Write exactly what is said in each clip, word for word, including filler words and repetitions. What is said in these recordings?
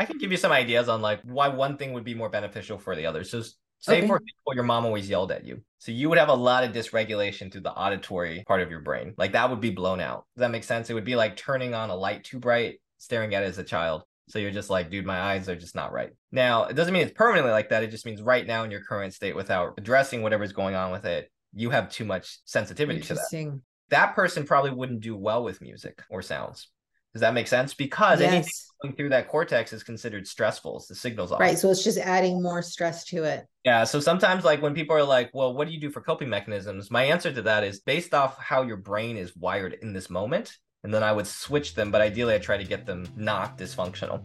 I can give you some ideas on like why one thing would be more beneficial for the other. So say for Okay. example, your mom always yelled at you. So you would have a lot of dysregulation through the auditory part of your brain. Like that would be blown out. Does that make sense? It would be like turning on a light too bright, staring at it as a child. So you're just like, dude, my eyes are just not right. Now, it doesn't mean it's permanently like that. It just means right now in your current state without addressing whatever's going on with it, you have too much sensitivity to that. Interesting. That person probably wouldn't do well with music or sounds. Does that make sense? Because anything Yes. going through that cortex is considered stressful. The signal's Right. off. So it's just adding more stress to it. Yeah. So sometimes, like when people are like, well, what do you do for coping mechanisms? My answer to that is based off how your brain is wired in this moment. And then I would switch them, but ideally I try to get them not dysfunctional.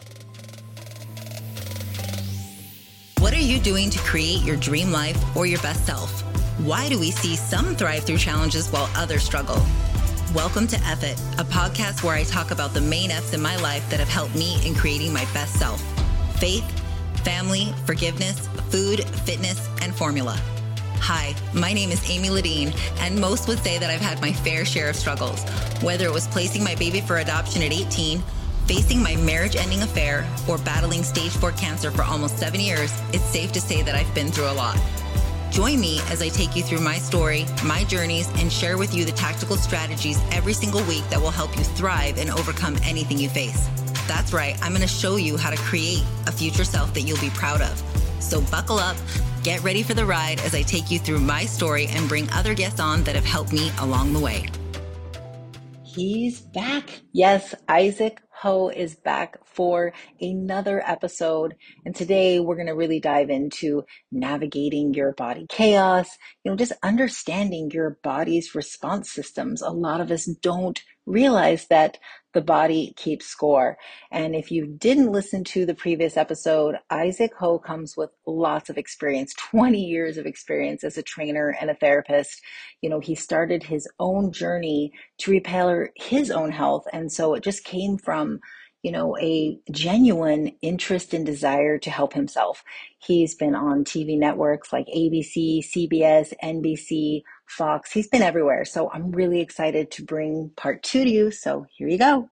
What are you doing to create your dream life or your best self? Why do we see some thrive through challenges while others struggle? Welcome to F It, a podcast where I talk about the main F's in my life that have helped me in creating my best self. Faith, family, forgiveness, food, fitness, and formula. Hi, my name is Amy Ladine, and most would say that I've had my fair share of struggles, whether it was placing my baby for adoption at eighteen, facing my marriage-ending affair, or battling stage four cancer for almost seven years, it's safe to say that I've been through a lot. Join me as I take you through my story, my journeys, and share with you the tactical strategies every single week that will help you thrive and overcome anything you face. That's right, I'm going to show you how to create a future self that you'll be proud of. So buckle up, get ready for the ride as I take you through my story and bring other guests on that have helped me along the way. He's back. Yes, Isaac Ho is back for another episode. And today we're going to really dive into navigating your body chaos, you know, just understanding your body's response systems. A lot of us don't realize that the body keeps score. And if you didn't listen to the previous episode, Isaac Ho comes with lots of experience, twenty years of experience as a trainer and a therapist. You know, he started his own journey to repair his own health. And so it just came from, you know, a genuine interest and desire to help himself. He's been on T V networks like A B C, C B S, N B C, Fox. He's been everywhere. So I'm really excited to bring part two to you. So here you go.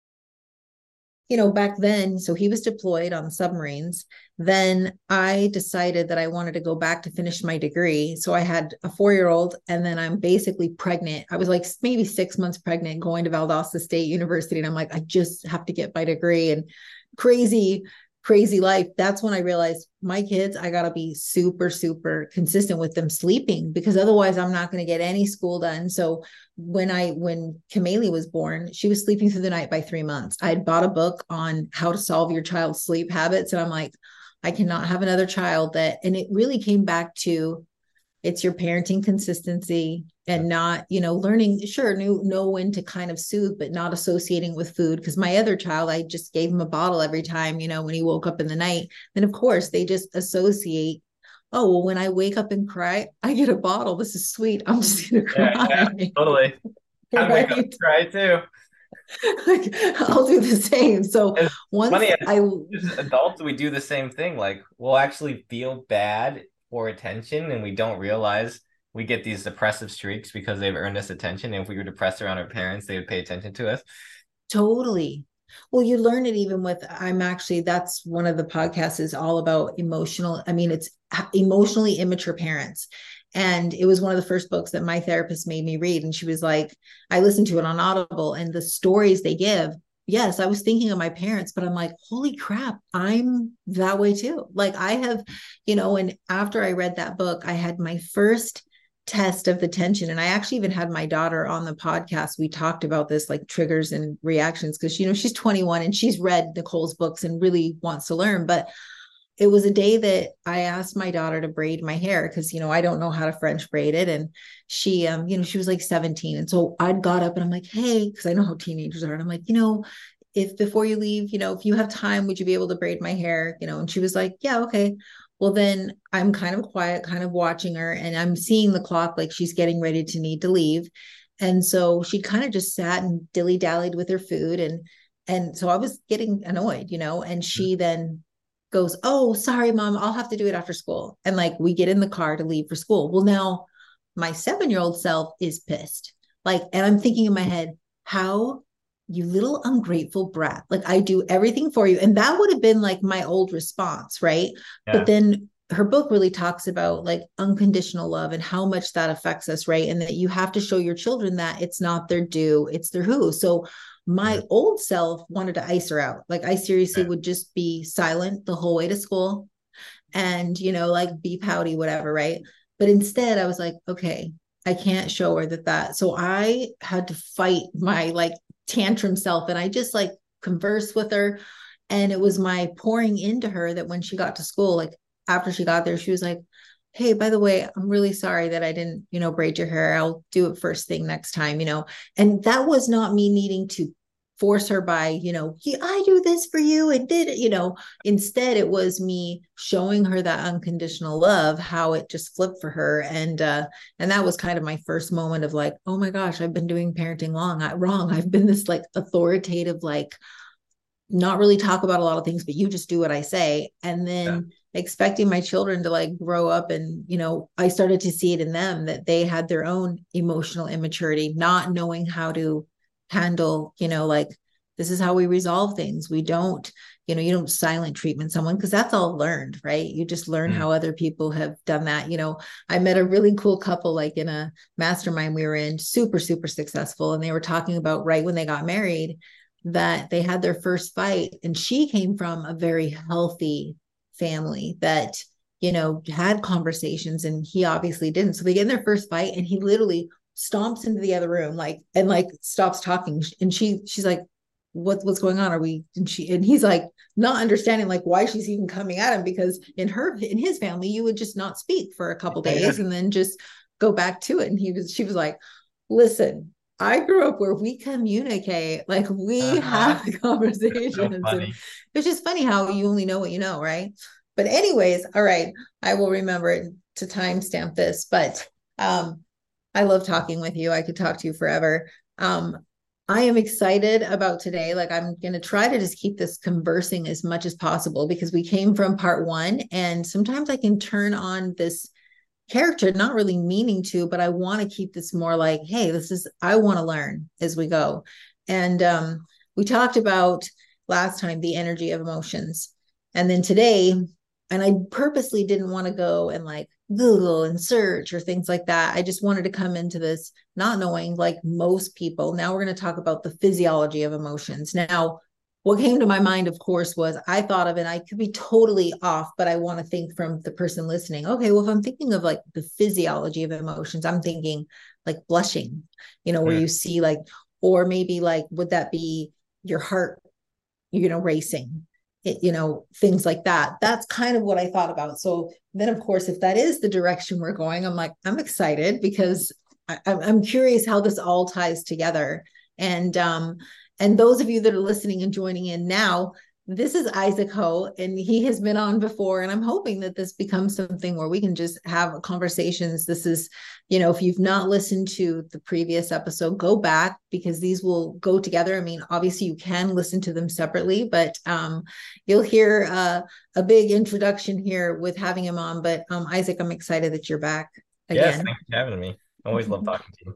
You know, back then, so he was deployed on submarines. Then I decided that I wanted to go back to finish my degree. So I had a four year old, and then I'm basically pregnant. I was like maybe six months pregnant going to Valdosta State University. And I'm like, I just have to get my degree, and crazy, crazy life. That's when I realized my kids, I got to be super, super consistent with them sleeping, because otherwise I'm not going to get any school done. So when I, when Kameli was born, she was sleeping through the night by three months. I had bought a book on how to solve your child's sleep habits. And I'm like, I cannot have another child that, and it really came back to, it's your parenting consistency and not, you know, learning, sure, know, know when to kind of soothe, but not associating with food. Because my other child, I just gave him a bottle every time, you know, when he woke up in the night. Then, of course, they just associate, oh, well, when I wake up and cry, I get a bottle. This is sweet. I'm just going to Yeah, yeah, cry. totally. I wake up and Right. cry too. Like, I'll do the same. So It's once funny, as, I, as adults, we do the same thing. Like, we'll actually feel bad for attention, and we don't realize we get these depressive streaks because they've earned us attention. And if we were depressed around our parents, they would pay attention to us. totally. Well, you learn it even with, I'm actually, that's one of the podcasts is all about emotional. I mean, it's emotionally immature parents. And it was one of the first books that my therapist made me read. And she was like, I listened to it on Audible, and the stories they give. Yes, I was thinking of my parents, but I'm like, holy crap, I'm that way too. Like I have, you know, and after I read that book, I had my first test of the tension. And I actually even had my daughter on the podcast. We talked about this, like triggers and reactions, because, you know, she's twenty-one and she's read Nicole's books and really wants to learn. But it was a day that I asked my daughter to braid my hair because, you know, I don't know how to French braid it. And she, um, you know, she was like seventeen. And so I got up and I'm like, hey, because I know how teenagers are. And I'm like, you know, if before you leave, you know, if you have time, would you be able to braid my hair? You know, and she was like, yeah, okay. Well, then I'm kind of quiet, kind of watching her, and I'm seeing the clock, like she's getting ready to need to leave. And so she kind of just sat and dilly dallied with her food. And, and so I was getting annoyed, you know, and she then goes, oh, sorry, mom, I'll have to do it after school. And like, we get in the car to leave for school. Well, now my seven year old self is pissed. Like, and I'm thinking in my head, how you little ungrateful brat. Like, I do everything for you. And that would have been like my old response, right? Yeah. But then her book really talks about like unconditional love and how much that affects us, right? And that you have to show your children that it's not their due, it's their who. So my Yeah. old self wanted to ice her out. Like, I seriously Yeah. would just be silent the whole way to school and, you know, like be pouty, whatever, right? But instead I was like, okay, I can't show her that that. So I had to fight my like tantrum self, and I just like conversed with her. And it was my pouring into her that when she got to school, like after she got there, she was like, hey, by the way, I'm really sorry that I didn't, you know, braid your hair. I'll do it first thing next time, you know. And that was not me needing to force her by, you know, I do this for you and did it, you know. Instead, it was me showing her that unconditional love, how it just flipped for her. And uh, and that was kind of my first moment of like, oh my gosh, I've been doing parenting long, I, wrong. I've been this like authoritative, like not really talk about a lot of things, but you just do what I say. And then yeah. expecting my children to like grow up. And, you know, I started to see it in them that they had their own emotional immaturity, not knowing how to handle, you know, like, this is how we resolve things. We don't, you know, you don't silent treatment someone, because that's all learned, right? You just learn mm. how other people have done that. You know, I met a really cool couple, like in a mastermind we were in, super, super successful. And they were talking about right when they got married, that they had their first fight, and she came from a very healthy family that, you know, had conversations, and he obviously didn't. So they get in their first fight, and he literally stomps into the other room, like, and like stops talking. And she, she's like, what, what's going on? Are we, and she, and he's like, not understanding like why she's even coming at him, because in her, in his family, you would just not speak for a couple days and then just go back to it. And he was, she was like, listen, I grew up where we communicate, like we uh-huh. have conversations. So and it's just funny how you only know what you know, right? But anyways, all right, I will remember to timestamp this, but um, I love talking with you. I could talk to you forever. Um, I am excited about today. Like, I'm going to try to just keep this conversing as much as possible, because we came from part one, and sometimes I can turn on this character, not really meaning to, but I want to keep this more like, hey, this is, I want to learn as we go. And um, we talked about last time the energy of emotions. And then today, and I purposely didn't want to go and like Google and search or things like that. I just wanted to come into this not knowing, like most people. Now we're going to talk about the physiology of emotions. Now, what came to my mind, of course, was I thought of, and I could be totally off, but I want to think from the person listening. Okay, well, if I'm thinking of like the physiology of emotions, I'm thinking like blushing, you know, where yeah. you see like, or maybe like, would that be your heart, you know, racing, it, you know, things like that. That's kind of what I thought about. So then, of course, if that is the direction we're going, I'm like, I'm excited, because I, I'm curious how this all ties together. And, um, And those of you that are listening and joining in now, this is Isaac Ho, and he has been on before. And I'm hoping that this becomes something where we can just have conversations. This is, you know, if you've not listened to the previous episode, go back, because these will go together. I mean, obviously you can listen to them separately, but um, you'll hear uh, a big introduction here with having him on. But um, Isaac, I'm excited that you're back again. Yes, thanks for having me. I always love talking to you.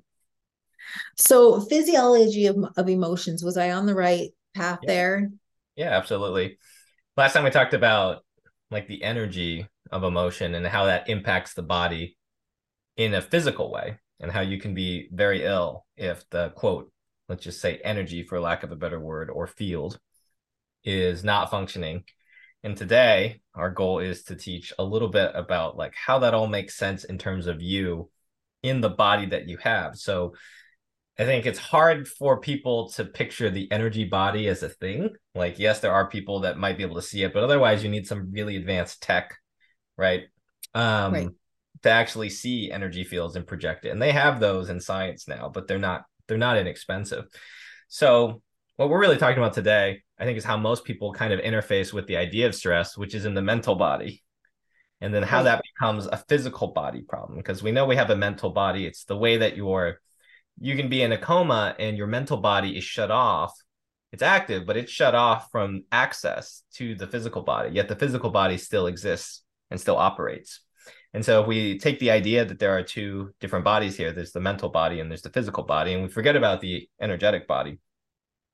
So physiology of, of emotions, was I on the right path yeah. there? Yeah, absolutely. Last time we talked about like the energy of emotion and how that impacts the body in a physical way, and how you can be very ill if the quote, let's just say energy for lack of a better word, or field is not functioning. And today our goal is to teach a little bit about like how that all makes sense in terms of you in the body that you have. So I think it's hard for people to picture the energy body as a thing. Like, yes, there are people that might be able to see it, but otherwise you need some really advanced tech, right? Um, right. To actually see energy fields and project it. And they have those in science now, but they're not, they're not inexpensive. So what we're really talking about today, I think, is how most people kind of interface with the idea of stress, which is in the mental body. And then how right. that becomes a physical body problem. Because we know we have a mental body. It's the way that you're you can be in a coma and your mental body is shut off. It's active, but it's shut off from access to the physical body, yet the physical body still exists and still operates. And so if we take the idea that there are two different bodies here, there's the mental body and there's the physical body, and we forget about the energetic body,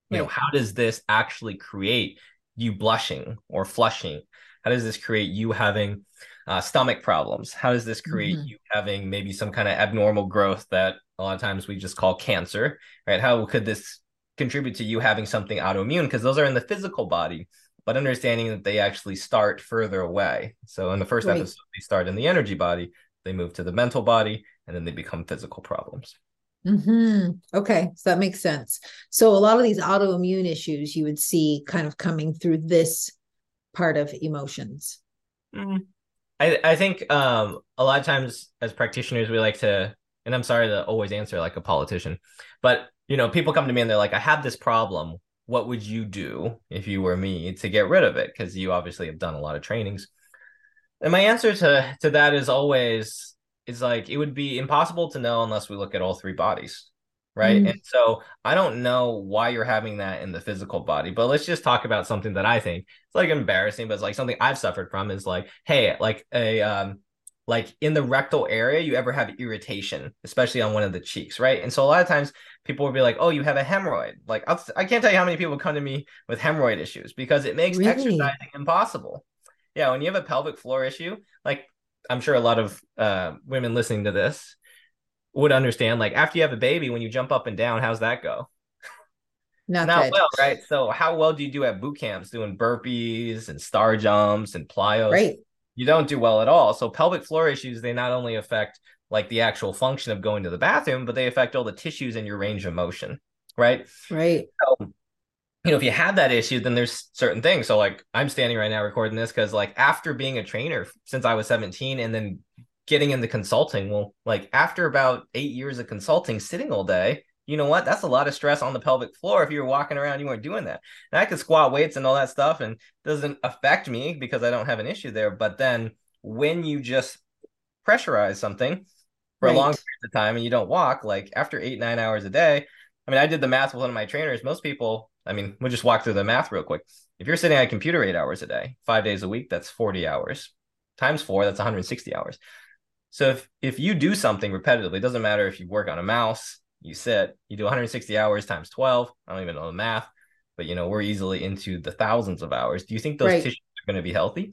You know, Right. how does this actually create you blushing or flushing? How does this create you having uh, stomach problems? How does this create Mhm. you having maybe some kind of abnormal growth that a lot of times we just call cancer, right? How could this contribute to you having something autoimmune? Because those are in the physical body, but understanding that they actually start further away. So in the first Right. episode, they start in the energy body, they move to the mental body, and then they become physical problems. Hmm. Okay, so that makes sense. So a lot of these autoimmune issues you would see kind of coming through this part of emotions. Mm. I, I think um, a lot of times as practitioners, we like to, and I'm sorry to always answer like a politician, but you know, people come to me and they're like, I have this problem. What would you do if you were me to get rid of it? Because you obviously have done a lot of trainings. And my answer to to that is always is like it would be impossible to know unless we look at all three bodies, right? And Mm. so I don't know why you're having that in the physical body, but let's just talk about something that I think it's like embarrassing, but it's like something I've suffered from is like, hey, like a um like in the rectal area, you ever have irritation, especially on one of the cheeks, right? And so a lot of times people will be like, oh, you have a hemorrhoid. Like I'll, I can't tell you how many people come to me with hemorrhoid issues because it makes Really? exercising impossible. Yeah, when you have a pelvic floor issue, like I'm sure a lot of uh, women listening to this would understand, like after you have a baby, when you jump up and down, how's that go? Not Not good. well, right? So how well do you do at boot camps doing burpees and star jumps and plyos? Right. You don't do well at all. So pelvic floor issues, they not only affect like the actual function of going to the bathroom, but they affect all the tissues in your range of motion, right? Right. So you know, if you have that issue, then there's certain things. So like I'm standing right now recording this because like after being a trainer since I was seventeen and then getting into consulting, well, like after about eight years of consulting, sitting all day, you know what? That's a lot of stress on the pelvic floor. If you were walking around, you weren't doing that. And I could squat weights and all that stuff and it doesn't affect me because I don't have an issue there. But then when you just pressurize something for a long Right. period of time and you don't walk, like after eight, nine hours a day, I mean, I did the math with one of my trainers. Most people, I mean, we'll just walk through the math real quick. If you're sitting at a computer eight hours a day, five days a week, that's forty hours. Times four, that's one hundred sixty hours. So if, if you do something repetitively, it doesn't matter if you work on a mouse, you sit, you do one hundred sixty hours times twelve. I don't even know the math, but you know, we're easily into the thousands of hours. Do you think those Right. tissues are going to be healthy?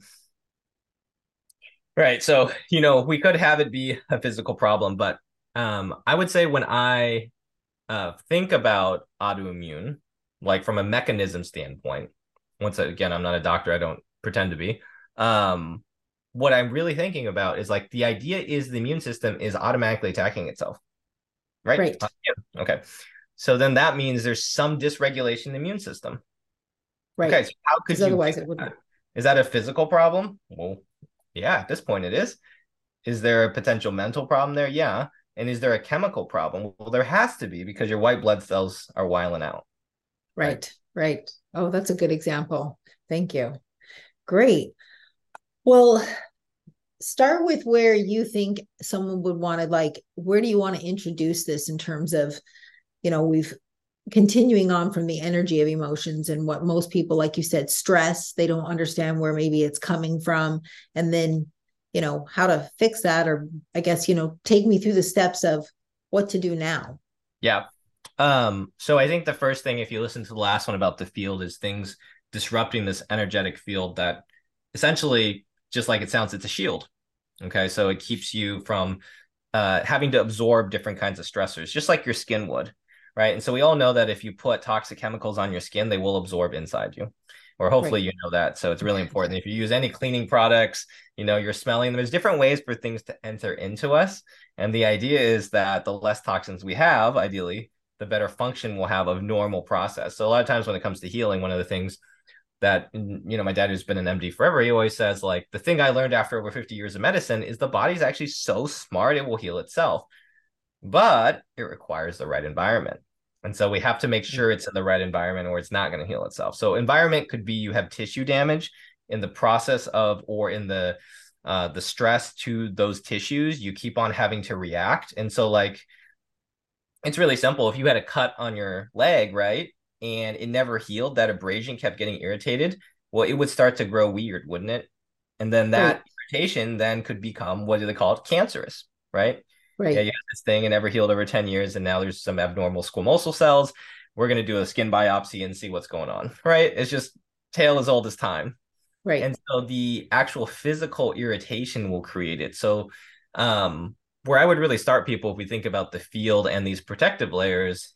Right. So, you know, we could have it be a physical problem, but um, I would say when I uh, think about autoimmune, like from a mechanism standpoint, once again, I'm not a doctor, I don't pretend to be. Um, what I'm really thinking about is like the idea is the immune system is automatically attacking itself, right? Right. Uh, yeah. Okay. So then that means there's some dysregulation in the immune system. Okay. Right. So how could Because you otherwise fix it wouldn't. that? Is that a physical problem? Well, yeah, at this point it is. Is there a potential mental problem there? Yeah. And is there a chemical problem? Well, there has to be because your white blood cells are wiling out. Right. Right. Right. Oh, that's a good example. Thank you. Great. Well, start with where you think someone would want to, like, where do you want to introduce this in terms of, you know, we've continuing on from the energy of emotions and what most people, like you said, stress, they don't understand where maybe it's coming from. And then, you know, how to fix that, or I guess, you know, take me through the steps of what to do now. Yeah. Um, so I think the first thing, if you listen to the last one about the field, is things disrupting this energetic field that essentially, just like it sounds, it's a shield. Okay. So it keeps you from uh, having to absorb different kinds of stressors, just like your skin would. Right. And so we all know that if you put toxic chemicals on your skin, they will absorb inside you. Or hopefully Right. you know that. So it's really important. If you use any cleaning products, you know, you're smelling them. There's different ways for things to enter into us. And the idea is that the less toxins we have, ideally, the better function we'll have of normal process. So a lot of times when it comes to healing, one of the things that, you know, my dad, who's been an M D forever, he always says, like, the thing I learned after over fifty years of medicine is the body's actually so smart, it will heal itself, but it requires the right environment. And so we have to make sure it's in the right environment or it's not going to heal itself. So environment could be you have tissue damage in the process of, or in the, uh, the stress to those tissues, you keep on having to react. And so like, it's really simple. If you had a cut on your leg, right, and it never healed, that abrasion kept getting irritated, well, it would start to grow weird, wouldn't it? And then that Right. irritation then could become, what do they call it? Cancerous, right? Yeah, Right. you had this thing and never healed over ten years, and now there's some abnormal squamosal cells we're going to do a skin biopsy and see what's going on, right? It's just tale as old as time. Right. And so the actual physical irritation will create it. So um, where I would really start people, if we think about the field and these protective layers,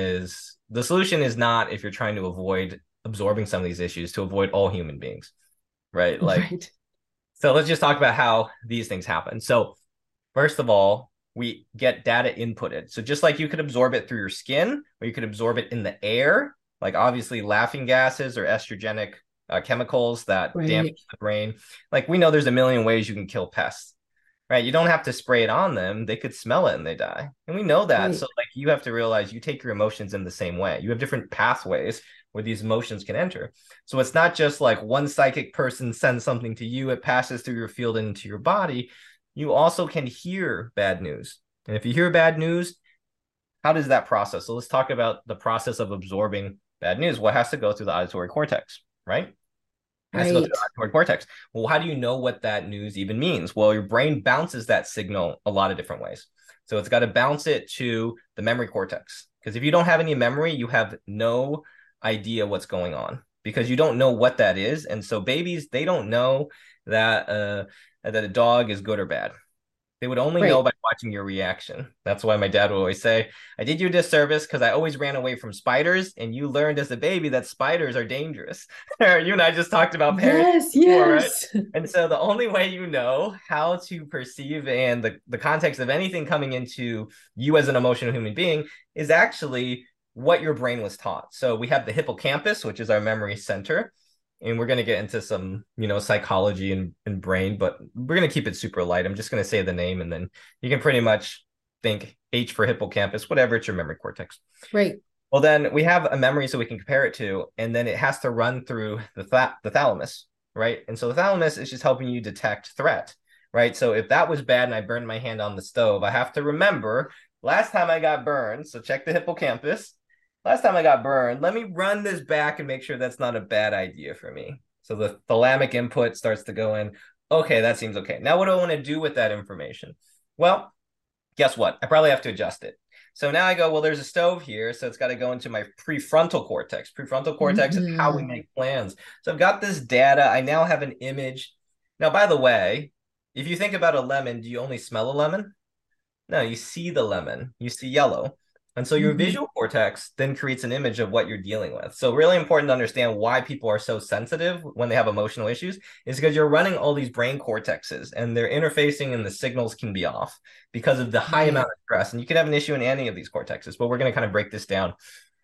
is the solution is not, if you're trying to avoid absorbing some of these issues, to avoid all human beings, right? Like, right. So let's just talk about how these things happen. So first of all, we get data inputted. So just like you could absorb it through your skin, or you could absorb it in the air, like obviously laughing gases or estrogenic uh, chemicals that Right. damage the brain. Like we know there's a million ways you can kill pests, right? You don't have to spray it on them. They could smell it and they die. And we know that. Right. So like you have to realize you take your emotions in the same way. You have different pathways where these emotions can enter. So it's not just like one psychic person sends something to you, it passes through your field and into your body. You also can hear bad news. And if you hear bad news, how does that process? So let's talk about the process of absorbing bad news. Well, it has to go through the auditory cortex, right? It has to go through the auditory cortex. Well, how do you know what that news even means? Well, your brain bounces that signal a lot of different ways. So it's got to bounce it to the memory cortex. Because if you don't have any memory, you have no idea what's going on, because you don't know what that is. And so babies, they don't know that uh, that a dog is good or bad. They would only Right. know by watching your reaction. That's why my dad would always say, I did you a disservice because I always ran away from spiders, and you learned as a baby that spiders are dangerous. You and I just talked about parents. Yes, before, yes. right? And so the only way you know how to perceive and the, the context of anything coming into you as an emotional human being is actually what your brain was taught. So we have the hippocampus, which is our memory center. And we're going to get into some, you know, psychology and, and brain, but we're going to keep it super light. I'm just going to say the name, and then you can pretty much think H for hippocampus, whatever, it's your memory cortex. Right. Well, then we have a memory so we can compare it to, and then it has to run through the, th- the thalamus, right? And so the thalamus is just helping you detect threat, right? So if that was bad and I burned my hand on the stove, I have to remember last time I got burned. So check the hippocampus. Last time I got burned, let me run this back and make sure that's not a bad idea for me. So the thalamic input starts to go in. Okay, that seems okay. Now what do I want to do with that information? Well, guess what? I probably have to adjust it. So now I go, well, there's a stove here, so it's got to go into my prefrontal cortex. Prefrontal cortex Mm-hmm. is how we make plans. So I've got this data. I now have an image. Now, by the way, if you think about a lemon, do you only smell a lemon? No, you see the lemon. You see yellow. And so your Mm-hmm. visual cortex then creates an image of what you're dealing with. So really important to understand why people are so sensitive when they have emotional issues is because you're running all these brain cortexes and they're interfacing and the signals can be off because of the high Right. amount of stress. And you can have an issue in any of these cortexes, but we're going to kind of break this down,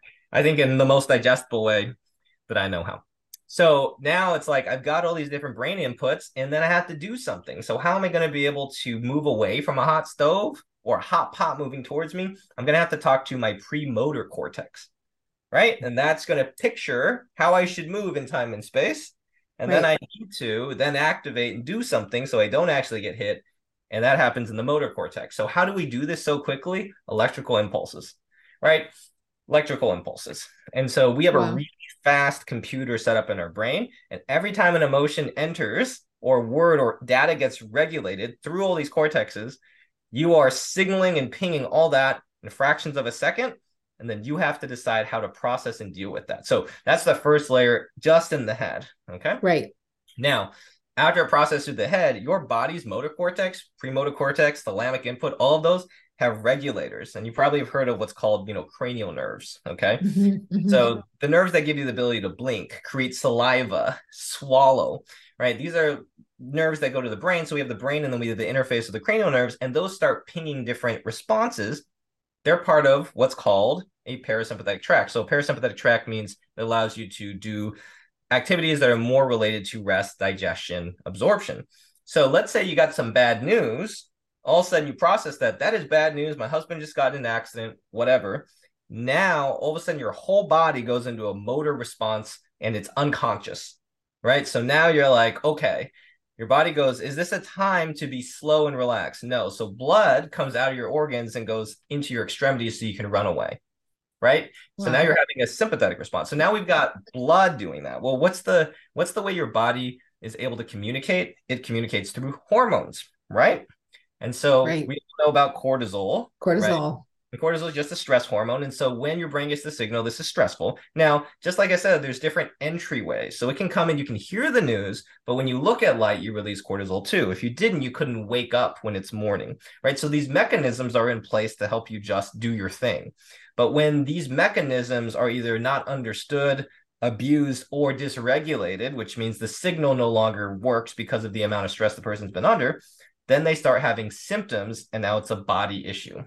I think, in the most digestible way that I know how. So now it's like I've got all these different brain inputs and then I have to do something. So how am I going to be able to move away from a hot stove or a hot pot moving towards me? I'm going to have to talk to my premotor cortex, right? And that's going to picture how I should move in time and space. And Right. then I need to then activate and do something so I don't actually get hit. And that happens in the motor cortex. So how do we do this so quickly? Electrical impulses, right? Electrical impulses. And so we have Wow. a really fast computer set up in our brain. And every time an emotion enters or word or data gets regulated through all these cortexes, you are signaling and pinging all that in fractions of a second. And then you have to decide how to process and deal with that. So that's the first layer just in the head. Okay. Right. Now, after it processes through the head, your body's motor cortex, premotor cortex, thalamic input, all of those have regulators. And you probably have heard of what's called, you know, cranial nerves. Okay. Mm-hmm. Mm-hmm. So the nerves that give you the ability to blink, create saliva, swallow, right? These are nerves that go to the brain. So we have the brain and then we have the interface of the cranial nerves, and those start pinging different responses. They're part of what's called a parasympathetic tract. So parasympathetic tract means it allows you to do activities that are more related to rest, digestion, absorption. So let's say you got some bad news. All of a sudden you process that. That is bad news. My husband just got in an accident, whatever. Now, all of a sudden your whole body goes into a motor response and it's unconscious, right? So now you're like, okay, your body goes, is this a time to be slow and relaxed? No. So blood comes out of your organs and goes into your extremities so you can run away. Right. Wow. So now you're having a sympathetic response. So now we've got blood doing that. Well, what's the what's the way your body is able to communicate? It communicates through hormones, right? And so Right. we know about cortisol. Cortisol. Right? And cortisol is just a stress hormone. And so when your brain gets the signal, this is stressful. Now, just like I said, there's different entryways. So it can come and you can hear the news, but when you look at light, you release cortisol too. If you didn't, you couldn't wake up when it's morning, right? So these mechanisms are in place to help you just do your thing. But when these mechanisms are either not understood, abused, or dysregulated, which means the signal no longer works because of the amount of stress the person's been under, then they start having symptoms, and now it's a body issue.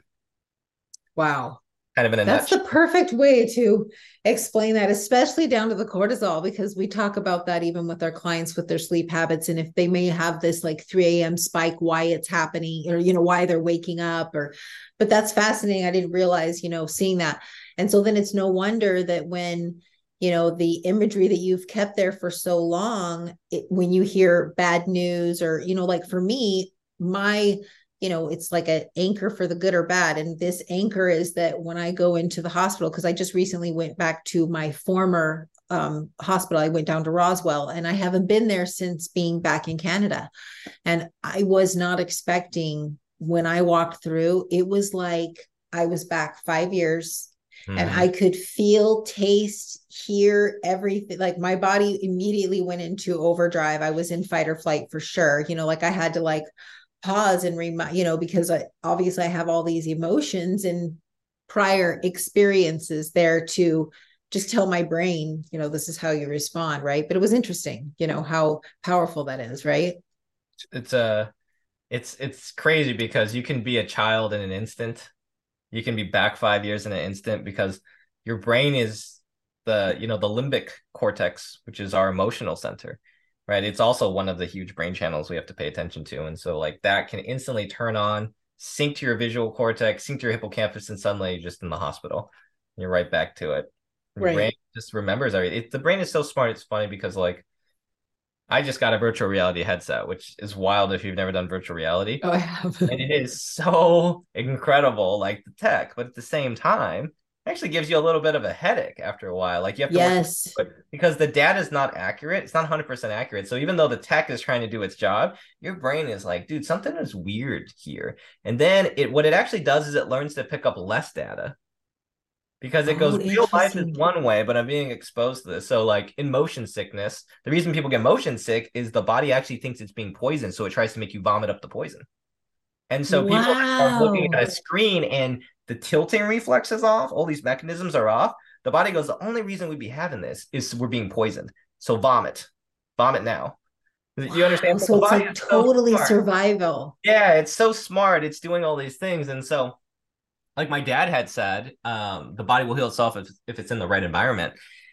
Wow. Kind of in a That's nutshell. the perfect way to explain that, especially down to the cortisol, because we talk about that even with our clients with their sleep habits. And if they may have this like three a.m. spike, why it's happening, or, you know, why they're waking up, or, but that's fascinating. I didn't realize, you know, seeing that. And so then it's no wonder that when, you know, the imagery that you've kept there for so long, it, when you hear bad news or, you know, like for me, my, you know, it's like an anchor for the good or bad. And this anchor is that when I go into the hospital, because I just recently went back to my former um, hospital, I went down to Roswell, and I haven't been there since being back in Canada. And I was not expecting, when I walked through, it was like I was back five years. Mm-hmm. And I could feel, taste, hear everything. Like my body immediately went into overdrive. I was in fight or flight for sure. You know, like I had to like pause and remind, you know, because I obviously I have all these emotions and prior experiences there to just tell my brain, you know, this is how you respond, right? But it was interesting, you know, how powerful that is, right? It's a, uh, it's it's crazy because you can be a child in an instant. You can be back five years in an instant because your brain is the, you know, the limbic cortex, which is our emotional center. Right. It's also one of the huge brain channels we have to pay attention to. And so like that can instantly turn on, sync to your visual cortex, sync to your hippocampus, and suddenly you're just in the hospital. You're right back to it. Your right. brain just remembers everything. It, the brain is so smart. It's funny because like I just got a virtual reality headset, which is wild if you've never done virtual reality. Oh, I have. And it is so incredible, like the tech, but at the same time, actually gives you a little bit of a headache after a while. Like you have to yes. work because the data is not accurate. It's not one hundred percent accurate. So even though the tech is trying to do its job, your brain is like, dude, something is weird here. And then it what it actually does is it learns to pick up less data. Because it goes, oh, real life is one way, but I'm being exposed to this. So like in motion sickness, the reason people get motion sick is the body actually thinks it's being poisoned. So it tries to make you vomit up the poison. And so wow. people are looking at a screen and the tilting reflex is off. All these mechanisms are off. The body goes, the only reason we'd be having this is we're being poisoned. So vomit, vomit now. Wow. You understand? So, so it's like totally so survival. Yeah, it's so smart. It's doing all these things. And so like my dad had said, um, the body will heal itself if, if it's in the right environment.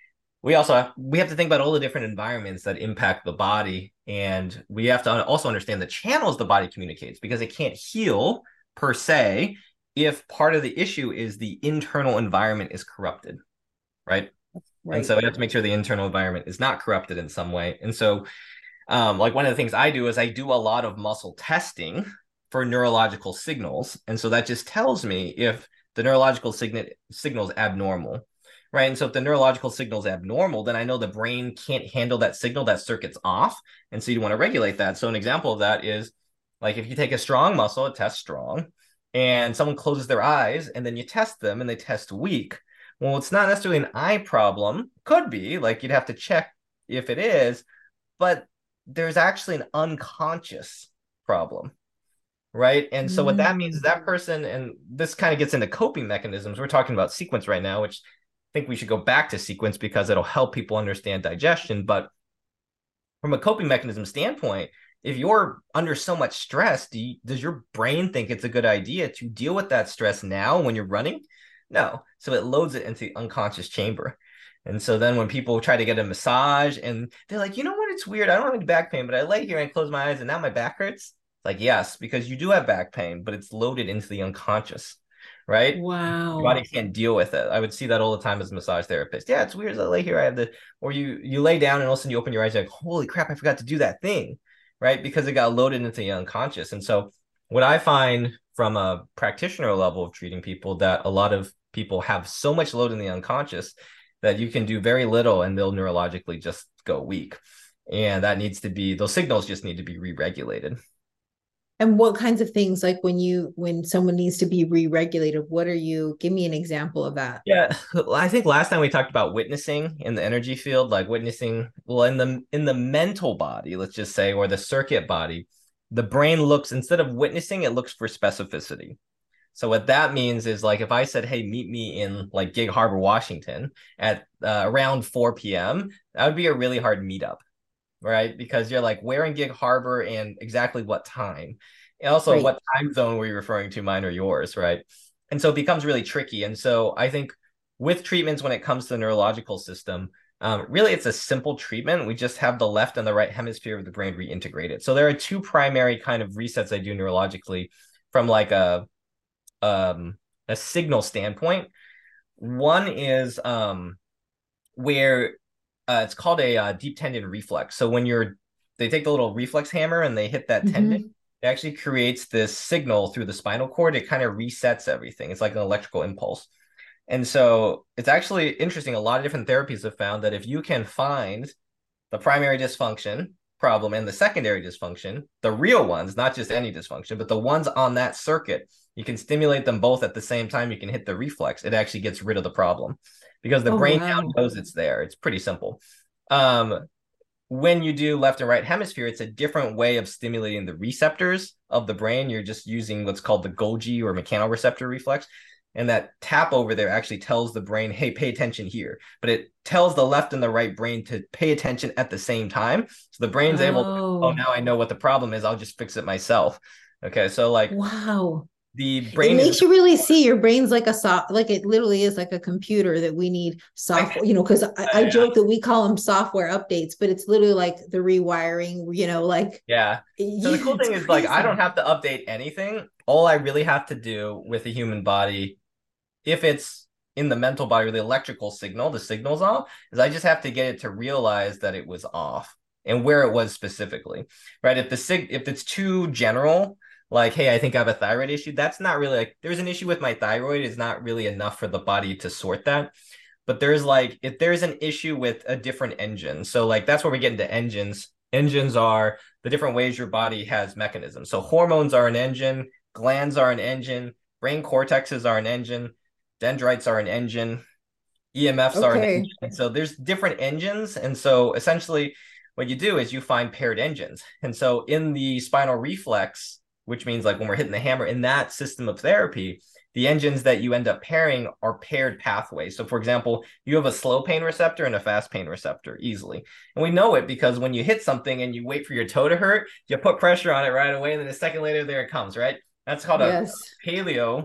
We also have, we have to think about all the different environments that impact the body. And we have to also understand the channels the body communicates, because it can't heal per se if part of the issue is the internal environment is corrupted, right? right? And so we have to make sure the internal environment is not corrupted in some way. And so um, like one of the things I do is I do a lot of muscle testing for neurological signals. And so that just tells me if the neurological signal signal is abnormal, right? And so if the neurological signal is abnormal, then I know the brain can't handle that signal, that circuit's off. And so you want to regulate that. So an example of that is like if you take a strong muscle, it tests strong, and someone closes their eyes and then you test them and they test weak. Well, it's not necessarily an eye problem. Could be, like you'd have to check if it is, but there's actually an unconscious problem. Right. And so what that means is that person, and this kind of gets into coping mechanisms. We're talking about sequence right now, which I think we should go back to sequence because it'll help people understand digestion. But from a coping mechanism standpoint, if you're under so much stress, do you, does your brain think it's a good idea to deal with that stress now when you're running? No. So it loads it into the unconscious chamber. And so then when people try to get a massage and they're like, you know what, it's weird. I don't have any back pain, but I lay here and I close my eyes and now my back hurts. Like, yes, because you do have back pain, but it's loaded into the unconscious, right? Wow. Your body can't deal with it. I would see that all the time as a massage therapist. Yeah, it's weird as I lay here. I have the, or you you lay down and all of a sudden you open your eyes, you're like, holy crap, I forgot to do that thing, right? Because it got loaded into the unconscious. And so what I find from a practitioner level of treating people, that a lot of people have so much load in the unconscious that you can do very little and they'll neurologically just go weak. And that needs to be, those signals just need to be re-regulated. And what kinds of things, like when you when someone needs to be re-regulated, what are you, give me an example of that? Yeah, I think last time we talked about witnessing in the energy field, like witnessing, well, in the in the mental body, let's just say, or the circuit body, the brain looks, instead of witnessing, it looks for specificity. So what that means is, like, if I said, hey, meet me in like Gig Harbor, Washington at uh, around four p.m., that would be a really hard meetup, right? Because you're like, where in Gig Harbor and exactly what time? And also, Right. what time zone were you referring to, mine or yours, right? And so it becomes really tricky. And so I think with treatments, when it comes to the neurological system, um, really it's a simple treatment. We just have the left and the right hemisphere of the brain reintegrated. So there are two primary kind of resets I do neurologically from like a um, a signal standpoint. One is um, where uh, it's called a uh, deep tendon reflex. So when you're, they take the little reflex hammer and they hit that Mm-hmm. tendon, it actually creates this signal through the spinal cord. It kind of resets everything. It's like an electrical impulse. And so it's actually interesting. A lot of different therapies have found that if you can find the primary dysfunction problem and the secondary dysfunction, the real ones, not just any dysfunction, but the ones on that circuit, you can stimulate them both at the same time. You can hit the reflex. It actually gets rid of the problem because the Oh, brain wow. now knows it's there. It's pretty simple. Um, when you do left and right hemisphere, it's a different way of stimulating the receptors of the brain. You're just using what's called the Golgi or mechanoreceptor reflex. And that tap over there actually tells the brain, hey, pay attention here. But it tells the left and the right brain to pay attention at the same time. So the brain's able to, oh, Oh, now I know what the problem is. I'll just fix it myself. Okay. So like wow. the It brain is makes you really see your brain's like a soft, like it literally is like a computer that we need software, you know, because I, I yeah. joke that we call them software updates, but it's literally like the rewiring, you know, like Yeah. So yeah, the cool it's thing is, like, I crazy. don't have to update anything. All I really have to do with the human body, if it's in the mental body or the electrical signal, the signal's off, is I just have to get it to realize that it was off and where it was specifically, right? If the sig if it's too general, like, hey, I think I have a thyroid issue, that's not really like, there's an issue with my thyroid is not really enough for the body to sort that. But there's like, if there's an issue with a different engine, so like that's where we get into engines. Engines are the different ways your body has mechanisms. So hormones are an engine, glands are an engine, brain cortexes are an engine, dendrites are an engine, E M Fs are an Okay. engine. And so there's different engines. And so essentially what you do is you find paired engines. And so in the spinal reflex, which means like when we're hitting the hammer in that system of therapy, the engines that you end up pairing are paired pathways. So for example, you have a slow pain receptor and a fast pain receptor easily. And we know it because when you hit something and you wait for your toe to hurt, you put pressure on it right away. And then a second later, there it comes, right? That's called a Yes. paleo.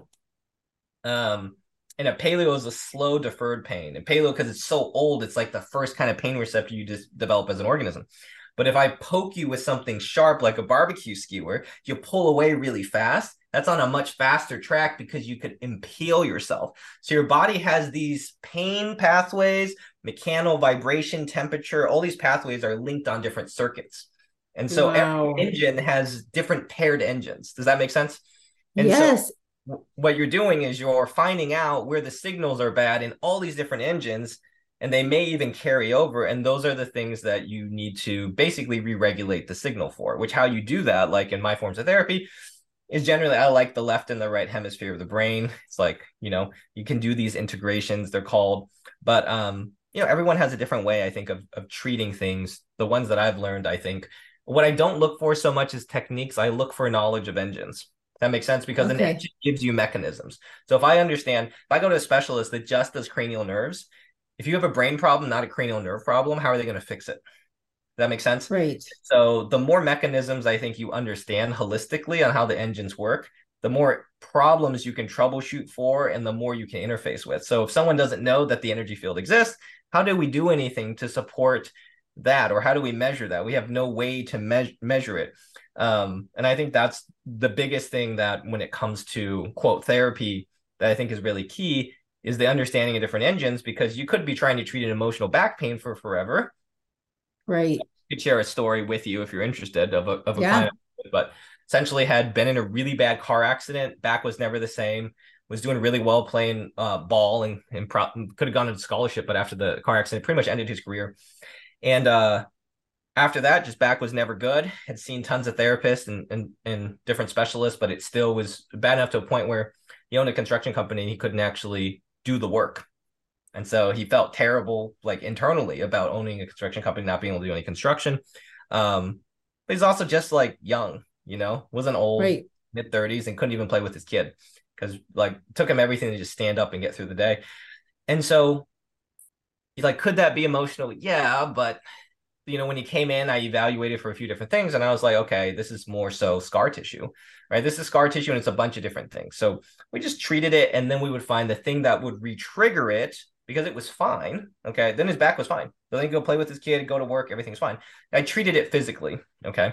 Um, and a paleo is a slow deferred pain. And paleo, because it's so old, it's like the first kind of pain receptor you just develop as an organism. But if I poke you with something sharp like a barbecue skewer, you pull away really fast. That's on a much faster track because you could impale yourself. So your body has these pain pathways, mechanical vibration, temperature, all these pathways are linked on different circuits. And so Wow. every engine has different paired engines. Does that make sense? And Yes. so what you're doing is you're finding out where the signals are bad in all these different engines, and they may even carry over. And those are the things that you need to basically re-regulate the signal for, which how you do that, like in my forms of therapy, is generally I like the left and the right hemisphere of the brain. It's like, you know, you can do these integrations, they're called, but um, you know, everyone has a different way, I think, of of treating things. The ones that I've learned, I think, what I don't look for so much is techniques. I look for knowledge of engines. That makes sense because an Okay. engine gives you mechanisms. So if I understand, if I go to a specialist that just does cranial nerves, if you have a brain problem, not a cranial nerve problem, how are they going to fix it? Does that make sense? Right. So the more mechanisms I think you understand holistically on how the engines work, the more problems you can troubleshoot for and the more you can interface with. So if someone doesn't know that the energy field exists, how do we do anything to support that? Or how do we measure that? We have no way to me- measure it. Um, and I think that's the biggest thing that when it comes to quote therapy that I think is really key is the understanding of different engines, because you could be trying to treat an emotional back pain for forever. Right. I could share a story with you if you're interested of a, of a Yeah. client, but essentially had been in a really bad car accident. Back was never the same, was doing really well playing uh, ball and, and pro- could have gone into scholarship, but after the car accident, pretty much ended his career. And uh, After that, just back was never good. Had seen tons of therapists and, and, and different specialists, but it still was bad enough to a point where he owned a construction company and he couldn't actually do the work. And so he felt terrible, like internally, about owning a construction company, not being able to do any construction. Um, but he's also just like young, you know, wasn't old, right. mid thirties, and couldn't even play with his kid because like it took him everything to just stand up and get through the day. And so he's like, could that be emotional? Yeah, but you know, when he came in, I evaluated for a few different things, and I was like, okay, this is more so scar tissue, right? This is scar tissue, and it's a bunch of different things. So we just treated it, and then we would find the thing that would re-trigger it because it was fine. Okay, then his back was fine. So then he'd go play with his kid, go to work, everything's fine. I treated it physically, okay?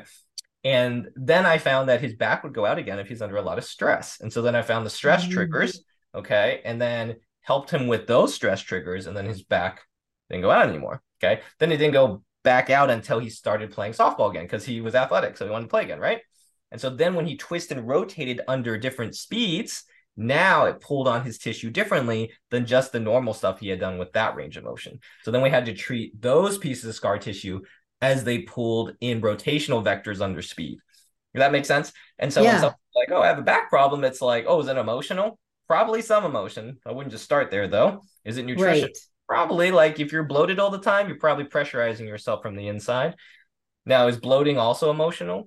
And then I found that his back would go out again if he's under a lot of stress. And so then I found the stress mm-hmm. triggers, okay? And then helped him with those stress triggers, and then his back didn't go out anymore, okay? Then it didn't go back out until he started playing softball again because he was athletic, so he wanted to play again, right? And so then when he twisted and rotated under different speeds, now it pulled on his tissue differently than just the normal stuff he had done with that range of motion. So then we had to treat those pieces of scar tissue as they pulled in rotational vectors under speed. Does that make sense? And so yeah. when someone's like, oh, I have a back problem, it's like, oh, is it emotional? Probably some emotion. I wouldn't just start there, though. Is it nutrition? Right. Probably. Like if you're bloated all the time, you're probably pressurizing yourself from the inside. Now, is bloating also emotional?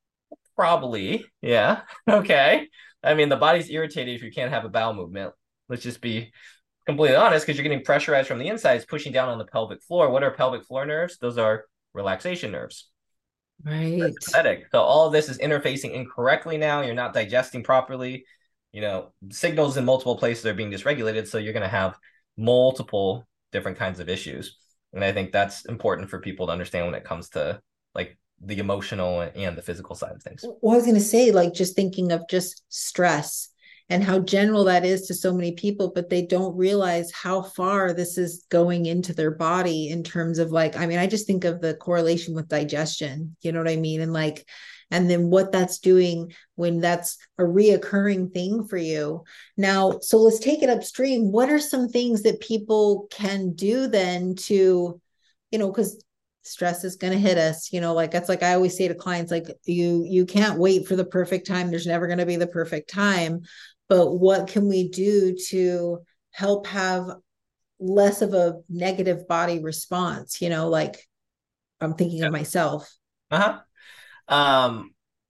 Probably. Yeah. Okay. I mean, the body's irritated if you can't have a bowel movement. Let's just be completely honest, because you're getting pressurized from the inside. It's pushing down on the pelvic floor. What are pelvic floor nerves? Those are relaxation nerves. Right. Pathetic. So all of this is interfacing incorrectly now. You're not digesting properly. You know, signals in multiple places are being dysregulated. So you're going to have multiple different kinds of issues. And I think that's important for people to understand when it comes to like the emotional and the physical side of things. Well, I was going to say, like, just thinking of just stress and how general that is to so many people, but they don't realize how far this is going into their body in terms of like, I mean, I just think of the correlation with digestion, you know what I mean? And like, and then what that's doing when that's a reoccurring thing for you. Now, so let's take it upstream. What are some things that people can do then to, you know, because stress is going to hit us, you know, like that's like I always say to clients, like you, you can't wait for the perfect time. There's never going to be the perfect time. But what can we do to help have less of a negative body response? You know, like I'm thinking yeah. of myself. Uh-huh. Um,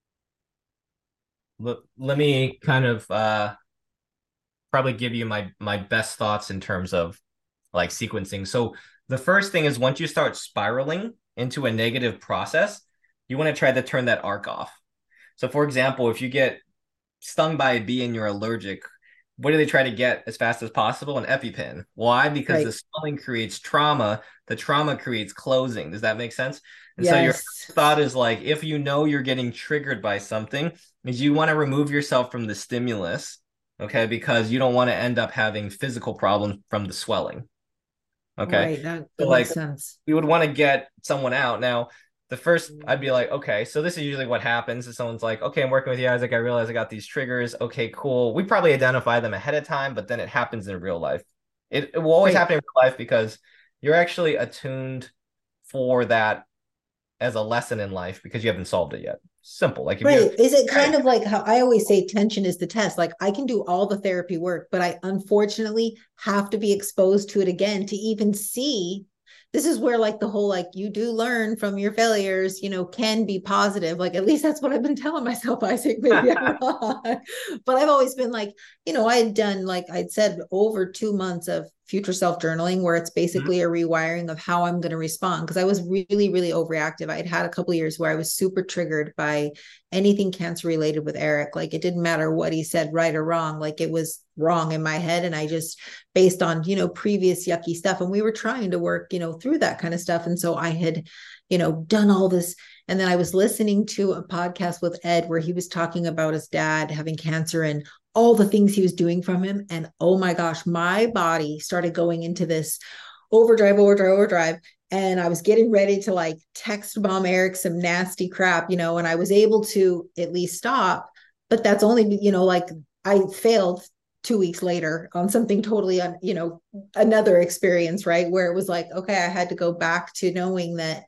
let, let me kind of uh, probably give you my, my best thoughts in terms of like sequencing. So the first thing is once you start spiraling into a negative process, you want to try to turn that arc off. So for example, if you get stung by a bee and you're allergic, what do they try to get as fast as possible? An EpiPen. Why? Because right. the swelling creates trauma. The trauma creates closing. Does that make sense? And yes. so your thought is like, if you know you're getting triggered by something, is you want to remove yourself from the stimulus, okay? Because you don't want to end up having physical problems from the swelling. Okay. Right. That, that so makes like, sense. We would want to get someone out. Now, the first, I'd be like, okay, so this is usually what happens is someone's like, okay, I'm working with you, Isaac. I realize I got these triggers. Okay, cool. We probably identify them ahead of time, but then it happens in real life. It, it will always right. happen in real life because you're actually attuned for that as a lesson in life because you haven't solved it yet. Simple. Like, if right. you, Is it kind right. of like how I always say tension is the test? Like I can do all the therapy work, but I unfortunately have to be exposed to it again to even see. This is where like the whole, like you do learn from your failures, you know, can be positive. Like, at least that's what I've been telling myself, Isaac, maybe I'm wrong. But I've always been like, you know, I had done, like I'd said, over two months of future self journaling, where it's basically mm-hmm. a rewiring of how I'm going to respond. Cause I was really, really overreactive. I'd had a couple of years where I was super triggered by anything cancer related with Eric. Like it didn't matter what he said, right or wrong. Like it was wrong in my head. And I just, based on, you know, previous yucky stuff. And we were trying to work, you know, through that kind of stuff. And so I had, you know, done all this. And then I was listening to a podcast with Ed where he was talking about his dad having cancer and all the things he was doing from him. And oh my gosh, my body started going into this overdrive, overdrive, overdrive. And I was getting ready to like text Mom Eric some nasty crap, you know, and I was able to at least stop. But that's only, you know, like I failed two weeks later on something totally, un, you know, another experience, right? Where it was like, okay, I had to go back to knowing that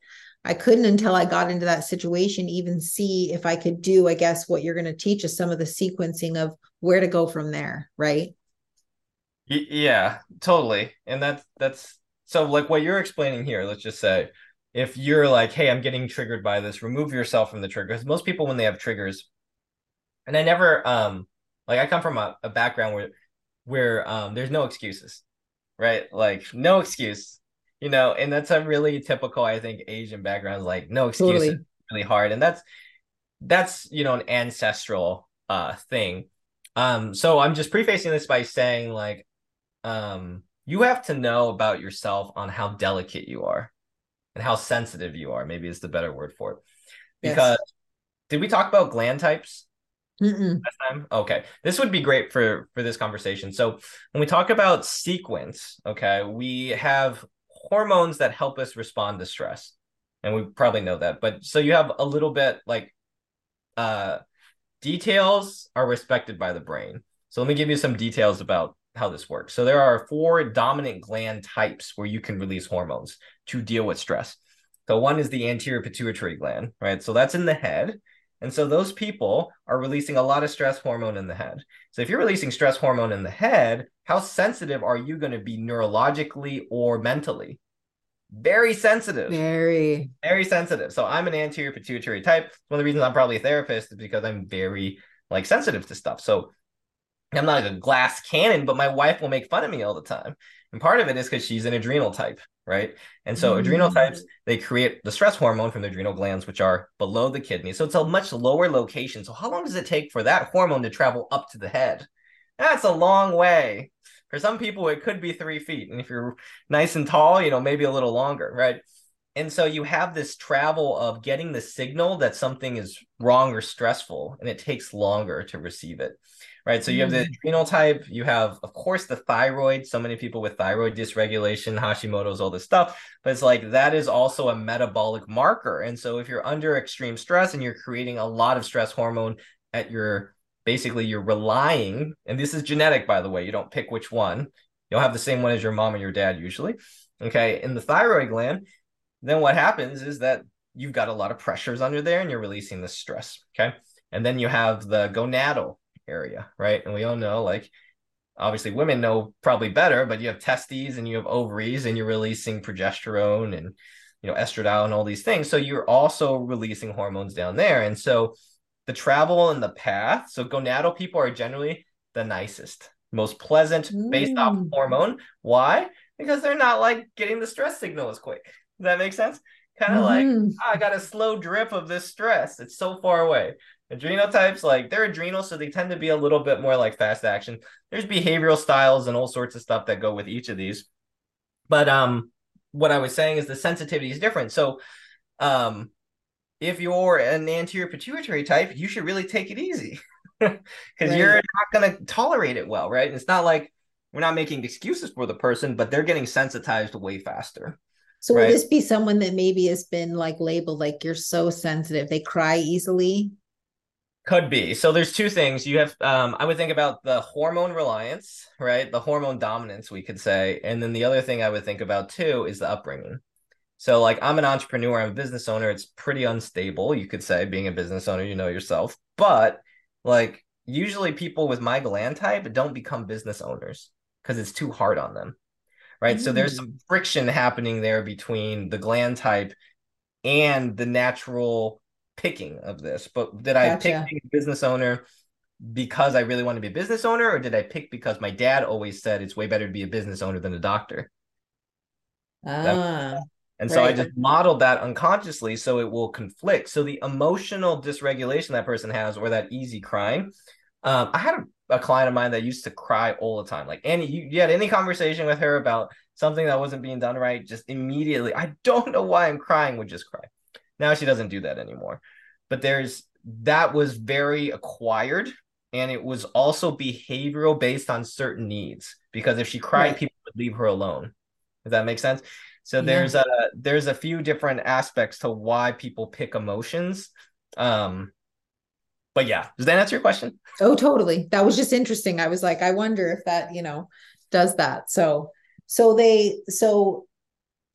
I couldn't until I got into that situation, even see if I could do, I guess, what you're going to teach us, some of the sequencing of where to go from there. Right. Y- yeah, totally. And that's, that's, so like what you're explaining here, let's just say, if you're like, hey, I'm getting triggered by this, remove yourself from the trigger. Because most people, when they have triggers, and I never, um, like I come from a, a background where, where um, there's no excuses, right? Like no excuse, you know, and that's a really typical, I think, Asian background, like no excuses, Totally. really hard. And that's, that's, you know, an ancestral uh thing. Um, so I'm just prefacing this by saying like, um, you have to know about yourself on how delicate you are and how sensitive you are, maybe is the better word for it. Yes. Because did we talk about gland types Mm-mm. last time? Okay. This would be great for for this conversation. So when we talk about sequence, okay, we have hormones that help us respond to stress. And we probably know that. But so you have a little bit like uh details are respected by the brain. So let me give you some details about how this works. So there are four dominant gland types where you can release hormones to deal with stress. So one is the anterior pituitary gland, right? So that's in the head. And so those people are releasing a lot of stress hormone in the head. So if you're releasing stress hormone in the head, how sensitive are you going to be neurologically or mentally? Very sensitive. Very. Very sensitive. So I'm an anterior pituitary type. One of the reasons I'm probably a therapist is because I'm very like sensitive to stuff. So I'm not like a glass cannon, but my wife will make fun of me all the time. And part of it is because she's an adrenal type, right? And so mm. adrenal types, they create the stress hormone from the adrenal glands, which are below the kidney. So it's a much lower location. So how long does it take for that hormone to travel up to the head? That's a long way. For some people, it could be three feet. And if you're nice and tall, you know, maybe a little longer, right? And so you have this travel of getting the signal that something is wrong or stressful, and it takes longer to receive it, right? So you have the adrenal type, you have, of course, the thyroid. So many people with thyroid dysregulation, Hashimoto's, all this stuff, but it's like that is also a metabolic marker. And so if you're under extreme stress and you're creating a lot of stress hormone at your, basically you're relying, and this is genetic, by the way, you don't pick which one. You'll have the same one as your mom and your dad usually, okay? In the thyroid gland, then what happens is that you've got a lot of pressures under there and you're releasing the stress, okay? And then you have the gonadal area, right? And we all know, like, obviously women know probably better, but you have testes and you have ovaries and you're releasing progesterone and, you know, estradiol and all these things. So you're also releasing hormones down there. And so the travel and the path, so gonadal people are generally the nicest, most pleasant based mm. off hormone. Why? Because they're not like getting the stress signal as quick. Does that make sense? Kind of mm-hmm. like, oh, I got a slow drip of this stress. It's so far away. Adrenal types, like they're adrenal, so they tend to be a little bit more like fast action. There's behavioral styles and all sorts of stuff that go with each of these. But um, what I was saying is the sensitivity is different. So um, if you're an anterior pituitary type, you should really take it easy because right. you're not going to tolerate it well, right? And it's not like we're not making excuses for the person, but they're getting sensitized way faster. So right? Would this be someone that maybe has been like labeled like you're so sensitive, they cry easily? Could be. So there's two things. You have, um, I would think about the hormone reliance, right? The hormone dominance, we could say. And then the other thing I would think about too is the upbringing. So like I'm an entrepreneur, I'm a business owner. It's pretty unstable, you could say, being a business owner, you know yourself. But like usually people with my gland type don't become business owners because it's too hard on them. Right. Mm. So there's some friction happening there between the gland type and the natural picking of this. But did I gotcha. pick being a business owner because I really want to be a business owner, or did I pick because my dad always said it's way better to be a business owner than a doctor? Ah, and so right. I just modeled that unconsciously so it will conflict. So the emotional dysregulation that person has, or that easy crying, um, I had a a client of mine that used to cry all the time. Like any, you, you had any conversation with her about something that wasn't being done right, just immediately, I don't know why I'm crying, would just cry. Now she doesn't do that anymore. But there's, that was very acquired. And it was also behavioral based on certain needs, because if she cried, right. people would leave her alone. Does that make sense? So yeah. there's a, there's a few different aspects to why people pick emotions. Um, But yeah, does that answer your question? Oh, totally. That was just interesting. I was like, I wonder if that, you know, does that. So, so they, so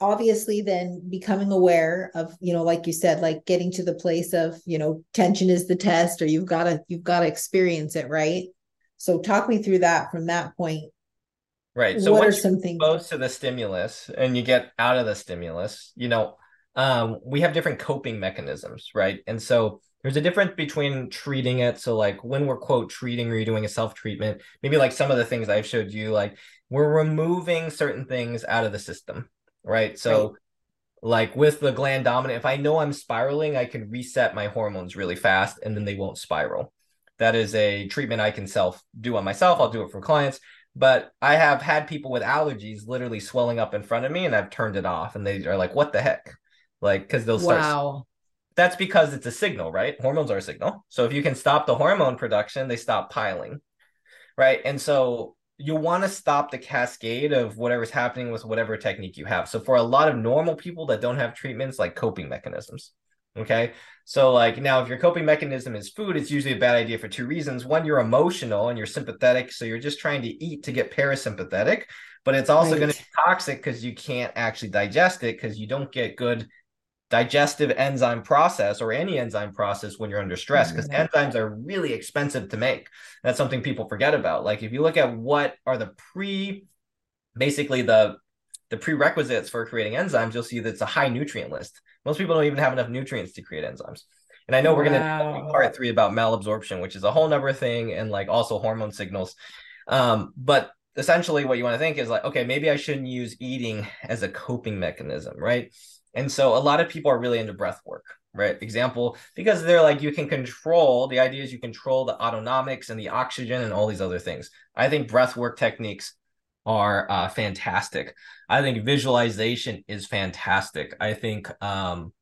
obviously then becoming aware of, you know, like you said, like getting to the place of, you know, tension is the test, or you've got to, you've got to experience it. Right. So talk me through that from that point. Right. So What are once you're some things? exposed to the stimulus and you get out of the stimulus, you know, um, we have different coping mechanisms, right? And so there's a difference between treating it. So like when we're quote treating or you're doing a self-treatment, maybe like some of the things I've showed you, like we're removing certain things out of the system, right? So Right. like with the gland dominant, if I know I'm spiraling, I can reset my hormones really fast and then they won't spiral. That is a treatment I can self do on myself. I'll do it for clients. But I have had people with allergies literally swelling up in front of me and I've turned it off and they are like, what the heck? Like, because they'll start. Wow. That's because it's a signal, right? Hormones are a signal. So if you can stop the hormone production, they stop piling, right? And so you want to stop the cascade of whatever's happening with whatever technique you have. So for a lot of normal people that don't have treatments, like coping mechanisms, okay? So like now if your coping mechanism is food, it's usually a bad idea for two reasons. One, you're emotional and you're sympathetic. So you're just trying to eat to get parasympathetic, but it's also right. going to be toxic because you can't actually digest it because you don't get good digestive enzyme process or any enzyme process when you're under stress, because mm-hmm. enzymes are really expensive to make. That's something people forget about. Like if you look at what are the pre, basically the the prerequisites for creating enzymes, you'll see that it's a high nutrient list. Most people don't even have enough nutrients to create enzymes. And I know wow. we're going to do part three about malabsorption, which is a whole nother thing, and like also hormone signals. Um, but essentially what you want to think is like, okay, maybe I shouldn't use eating as a coping mechanism, right? And so a lot of people are really into breath work, right? Example, because they're like, you can control, the idea is you control the autonomics and the oxygen and all these other things. I think breath work techniques are uh, fantastic. I think visualization is fantastic. I think, um,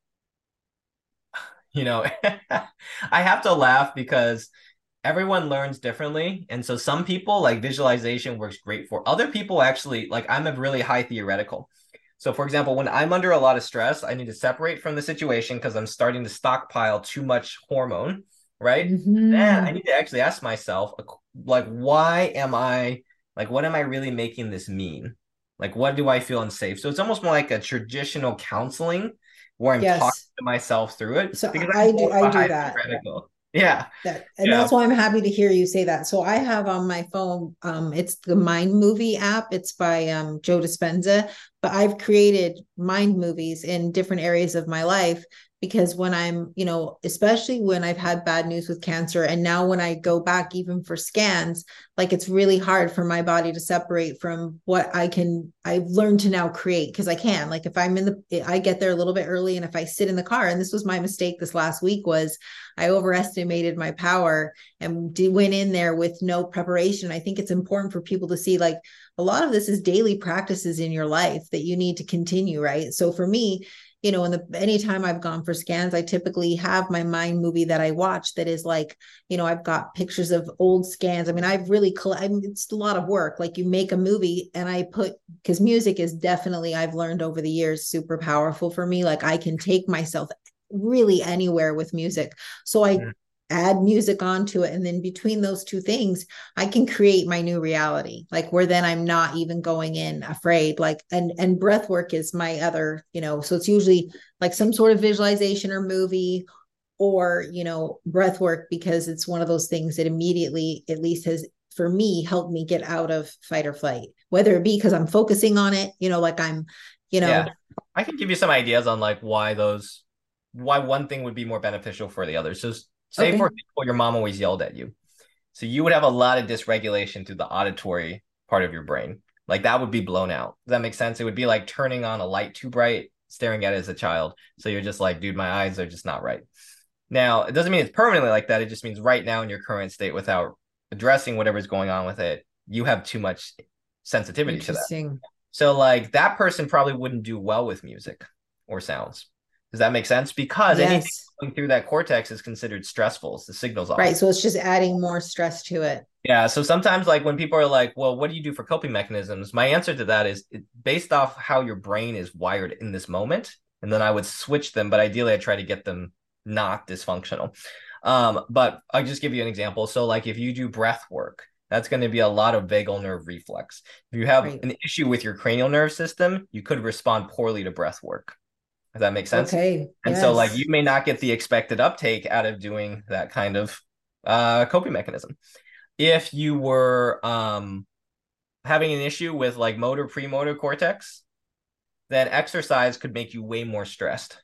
you know, I have to laugh because everyone learns differently. And so some people like visualization works great for. Other people actually, like I'm a really high theoretical. So for example, when I'm under a lot of stress, I need to separate from the situation because I'm starting to stockpile too much hormone, right? Mm-hmm. Then I need to actually ask myself, like, why am I, like, what am I really making this mean? Like, what do I feel unsafe? So it's almost more like a traditional counseling where I'm yes. talking to myself through it. So I do, I do that. Yeah. That, and yeah. that's why I'm happy to hear you say that. So I have on my phone, um, it's the Mind Movie app. It's by um, Joe Dispenza, but I've created mind movies in different areas of my life because when I'm, you know, especially when I've had bad news with cancer, and now when I go back even for scans, like it's really hard for my body to separate from what I can, I've learned to now create because I can, like if I'm in the, I get there a little bit early and if I sit in the car, and this was my mistake this last week was I overestimated my power and went in there with no preparation. I think it's important for people to see like a lot of this is daily practices in your life that you need to continue, right? So for me, you know, in the anytime I've gone for scans, I typically have my mind movie that I watch that is like, you know, I've got pictures of old scans. I mean, I've really, I mean, it's a lot of work. Like you make a movie and I put, because music is definitely, I've learned over the years, super powerful for me. Like I can take myself really anywhere with music. So I yeah. add music onto it. And then between those two things, I can create my new reality, like where then I'm not even going in afraid, like, and, and breath work is my other, you know, so it's usually like some sort of visualization or movie or, you know, breath work, because it's one of those things that immediately, at least has for me, helped me get out of fight or flight, whether it be because I'm focusing on it, you know, like I'm, you know, yeah. I can give you some ideas on like why those why one thing would be more beneficial for the other. So say, okay. for example, your mom always yelled at you. So you would have a lot of dysregulation through the auditory part of your brain. Like that would be blown out. Does that make sense? It would be like turning on a light too bright, staring at it as a child. So you're just like, dude, my eyes are just not right. Now, it doesn't mean it's permanently like that. It just means right now in your current state, without addressing whatever's going on with it, you have too much sensitivity to that. So like that person probably wouldn't do well with music or sounds. Does that make sense? Because yes. anything going through that cortex is considered stressful. It's the signals off. Right. So it's just adding more stress to it. Yeah. So sometimes like when people are like, well, what do you do for coping mechanisms? My answer to that is it, based off how your brain is wired in this moment. And then I would switch them. But ideally, I try to get them not dysfunctional. Um, but I'll just give you an example. So like if you do breath work, that's going to be a lot of vagal nerve reflex. If you have Right. an issue with your cranial nerve system, you could respond poorly to breath work. Does that make sense? Okay. And so like Yes. you may not get the expected uptake out of doing that kind of uh, coping mechanism. If you were um, having an issue with like motor premotor cortex, then exercise could make you way more stressed.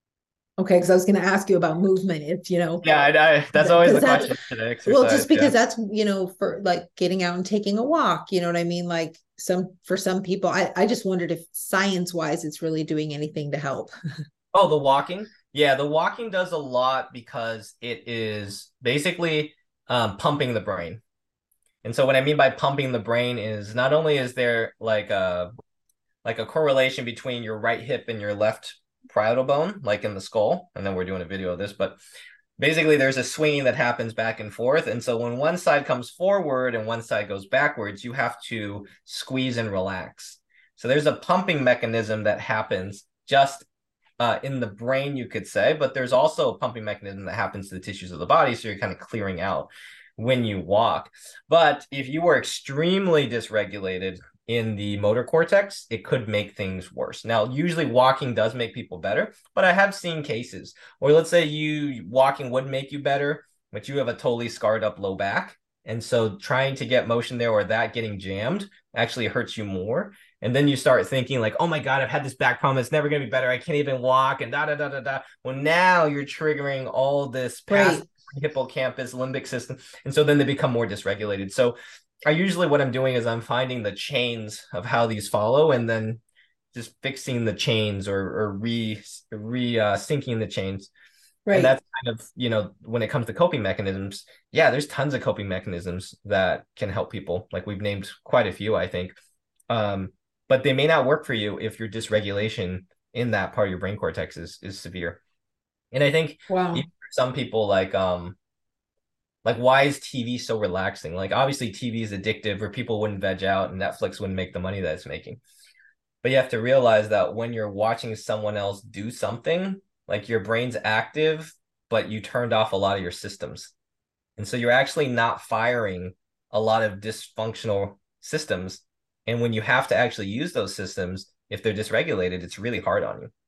Okay, because I was going to ask you about movement. If you know, Yeah, I, I, that's always the that's, question today. Exercise, well, just because yeah. that's you know for like getting out and taking a walk. You know what I mean? Like some for some people, I I just wondered if science wise, it's really doing anything to help. Oh, the walking. Yeah, the walking does a lot because it is basically um, pumping the brain. And so what I mean by pumping the brain is not only is there like a like a correlation between your right hip and your left parietal bone, like in the skull, and then we're doing a video of this, but basically there's a swinging that happens back and forth. And so when one side comes forward and one side goes backwards, you have to squeeze and relax. So there's a pumping mechanism that happens just uh, in the brain, you could say, but there's also a pumping mechanism that happens to the tissues of the body. So you're kind of clearing out when you walk. But if you were extremely dysregulated in the motor cortex, it could make things worse. Now, usually walking does make people better, but I have seen cases where let's say you walking would make you better, but you have a totally scarred up low back. And so trying to get motion there or that getting jammed actually hurts you more. And then you start thinking like, oh my God, I've had this back problem. It's never going to be better. I can't even walk and da, da, da, da, da. Well, now you're triggering all this past Right. hippocampus, limbic system. And so then they become more dysregulated. So I usually what I'm doing is I'm finding the chains of how these follow and then just fixing the chains or, or re, re uh, syncing the chains. Right. And that's kind of, you know, when it comes to coping mechanisms, yeah, there's tons of coping mechanisms that can help people. Like we've named quite a few, I think. Um, but they may not work for you if your dysregulation in that part of your brain cortex is, is severe. And I think Wow. for some people like, um, like, why is T V so relaxing? Like, obviously T V is addictive or people wouldn't veg out and Netflix wouldn't make the money that it's making. But you have to realize that when you're watching someone else do something, like your brain's active, but you turned off a lot of your systems. And so you're actually not firing a lot of dysfunctional systems. And when you have to actually use those systems, if they're dysregulated, it's really hard on you.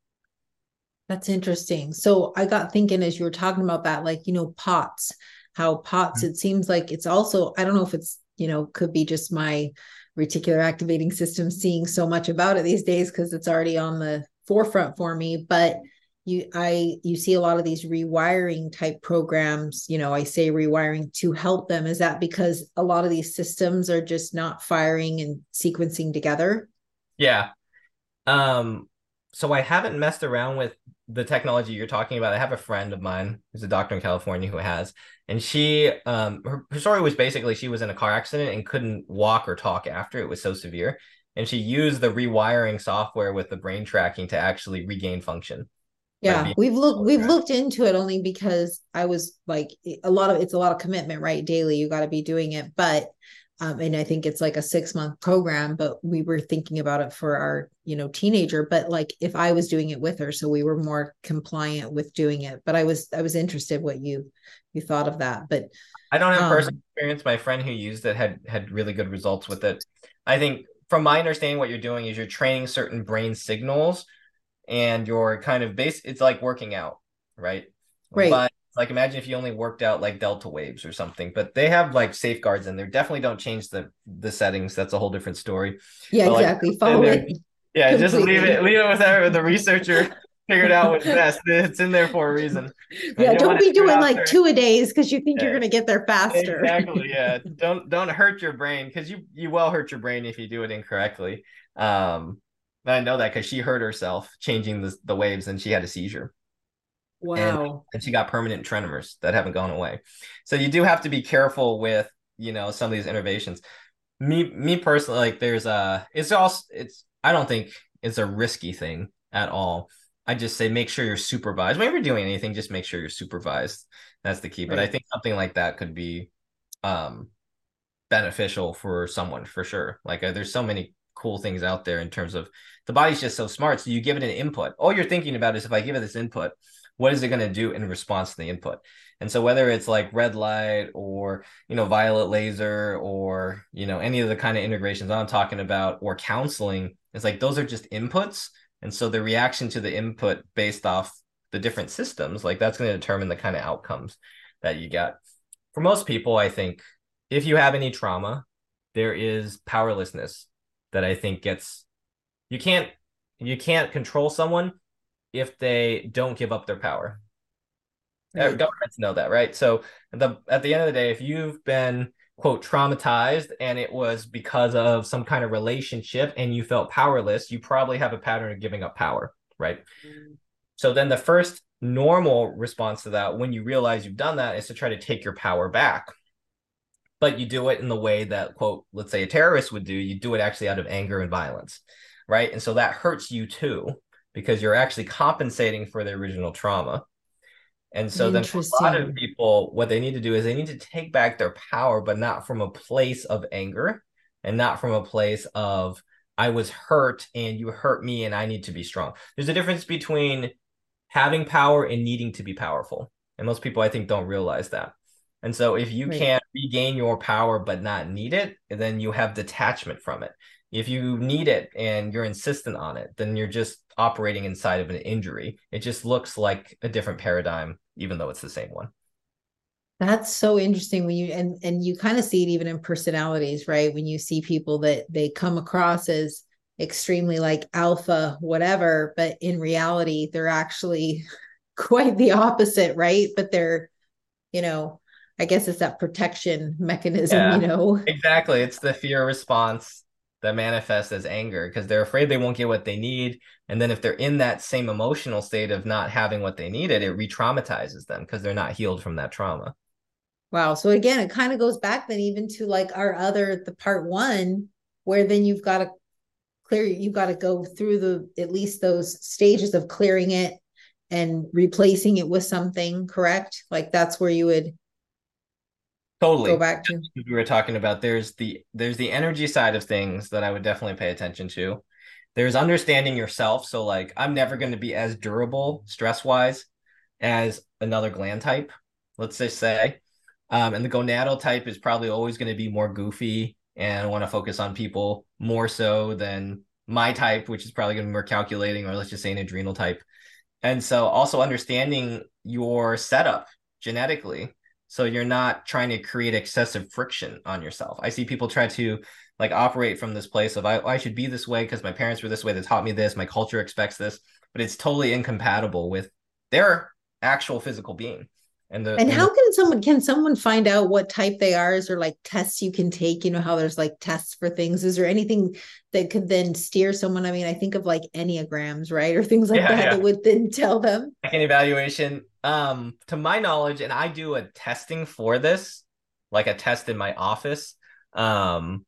That's interesting. So I got thinking as you were talking about that, like, you know, POTS, how POTS, it seems like it's also, I don't know if it's, you know, could be just my reticular activating system seeing so much about it these days because it's already on the forefront for me. But you, I, you see a lot of these rewiring type programs, you know, I say rewiring to help them. Is that because a lot of these systems are just not firing and sequencing together? Yeah. Um, so I haven't messed around with the technology you're talking about. I have a friend of mine who's a doctor in California who has, and she, um, her, her story was basically she was in a car accident and couldn't walk or talk after it was so severe. And she used the rewiring software with the brain tracking to actually regain function. Yeah, we've looked we've looked into it only because I was like a lot of it's a lot of commitment, right? Daily, you got to be doing it. But um, and I think it's like a six month program, but we were thinking about it for our, you know, teenager. But like if I was doing it with her, so we were more compliant with doing it. But I was I was interested what you you thought of that. But I don't have um, personal experience. My friend who used it had had really good results with it. I think from my understanding, what you're doing is you're training certain brain signals and you're kind of base it's like working out, right? Right. But like imagine if you only worked out like delta waves or something, but they have like safeguards in there. Definitely don't change the the settings. That's a whole different story. Yeah, but, like, exactly. Follow it. Yeah, completely. just leave it, leave it with whatever the researcher figured out what's best. It's in there for a reason. Yeah, don't be doing like there. two a days because you think yeah. you're gonna get there faster. Exactly. Yeah. don't don't hurt your brain because you you will hurt your brain if you do it incorrectly. Um I know that because she hurt herself changing the, the waves and she had a seizure. Wow. And, and she got permanent tremors that haven't gone away. So you do have to be careful with, you know, some of these innovations. Me, me personally, like there's a, it's also, it's, I don't think it's a risky thing at all. I just say, make sure you're supervised. Whenever you're doing anything, just make sure you're supervised. That's the key. But right. I think something like that could be um, beneficial for someone for sure. Like uh, there's so many cool things out there in terms of the body's just so smart. So you give it an input. All you're thinking about is if I give it this input, what is it going to do in response to the input? And so whether it's like red light or, you know, violet laser or, you know, any of the kind of integrations I'm talking about or counseling, it's like those are just inputs. And so the reaction to the input based off the different systems, like that's going to determine the kind of outcomes that you get. For most people, I think if you have any trauma, there is powerlessness that I think gets, you can't, you can't control someone if they don't give up their power. Right. Governments know that, right? So the at the end of the day, if you've been, quote, traumatized and it was because of some kind of relationship and you felt powerless, you probably have a pattern of giving up power, right? Mm. So then the first normal response to that, when you realize you've done that, is to try to take your power back. But you do it in the way that, quote, let's say a terrorist would do. You do it actually out of anger and violence, right? And so that hurts you too, because you're actually compensating for the original trauma. And so then for a lot of people, what they need to do is they need to take back their power, but not from a place of anger and not from a place of, I was hurt and you hurt me and I need to be strong. There's a difference between having power and needing to be powerful. And most people, I think, don't realize that. And so if you right. can't regain your power but not need it, then you have detachment from it. If you need it and you're insistent on it, then you're just operating inside of an injury. It just looks like a different paradigm, even though it's the same one. That's so interesting when you, and, and you kind of see it even in personalities, right? When you see people that they come across as extremely like alpha, whatever, but in reality, they're actually quite the opposite, right? But they're, you know, I guess it's that protection mechanism, yeah, you know? Exactly. It's the fear response that manifests as anger because they're afraid they won't get what they need. And then if they're in that same emotional state of not having what they needed, it re-traumatizes them because they're not healed from that trauma. Wow. So again, it kind of goes back then even to like our other, the part one, where then you've got to clear, you've got to go through the, at least those stages of clearing it and replacing it with something, correct? Like that's where you would totally go back to. We were talking about there's the there's the energy side of things that I would definitely pay attention to. There's understanding yourself. So like I'm never going to be as durable stress wise as another gland type, let's just say. Um, and the gonadal type is probably always going to be more goofy and want to focus on people more so than my type, which is probably going to be more calculating, or let's just say an adrenal type. And so also understanding your setup genetically. So you're not trying to create excessive friction on yourself. I see people try to like operate from this place of I, I should be this way because my parents were this way. They taught me this. My culture expects this, but it's totally incompatible with their actual physical being. And the and and how the, can someone can someone find out what type they are? Is there like tests you can take? You know how there's like tests for things. Is there anything that could then steer someone? I mean, I think of like Enneagrams, right, or things like yeah, that yeah. that would then tell them. Like an evaluation. Um, to my knowledge, and I do a testing for this, like a test in my office. Um,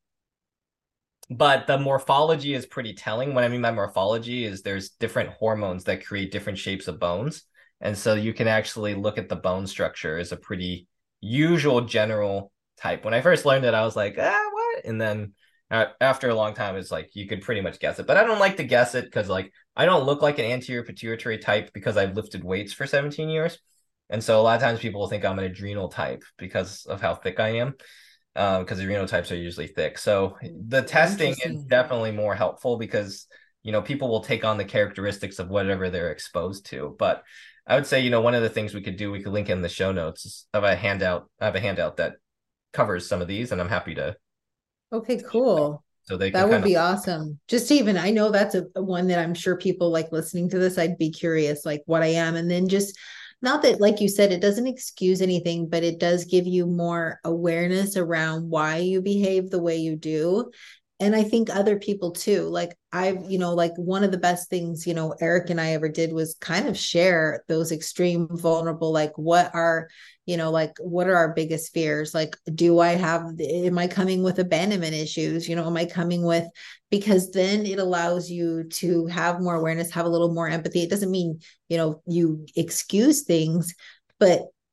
but the morphology is pretty telling. What I mean by morphology is there's different hormones that create different shapes of bones. And so you can actually look at the bone structure as a pretty usual general type. When I first learned it, I was like, ah, what? And then uh, after a long time, it's like you could pretty much guess it. But I don't like to guess it because like I don't look like an anterior pituitary type because I've lifted weights for seventeen years. And so a lot of times people will think I'm an adrenal type because of how thick I am. Um, because adrenal types are usually thick. So the testing is definitely more helpful because, you know, people will take on the characteristics of whatever they're exposed to. But I would say, you know, one of the things we could do, we could link in the show notes of a handout. I have a handout that covers some of these, and I'm happy to. Okay, cool. So they that would kind of... be awesome. Just even, I know that's a, a one that I'm sure people like listening to this. I'd be curious, like what I am, and then just not that, like you said, it doesn't excuse anything, but it does give you more awareness around why you behave the way you do. And I think other people too, like I've, you know, like one of the best things, you know, Eric and I ever did was kind of share those extreme vulnerable, like what are, you know, like what are our biggest fears? Like, do I have, am I coming with abandonment issues? You know, am I coming with, because then it allows you to have more awareness, have a little more empathy. It doesn't mean, you know, you excuse things, but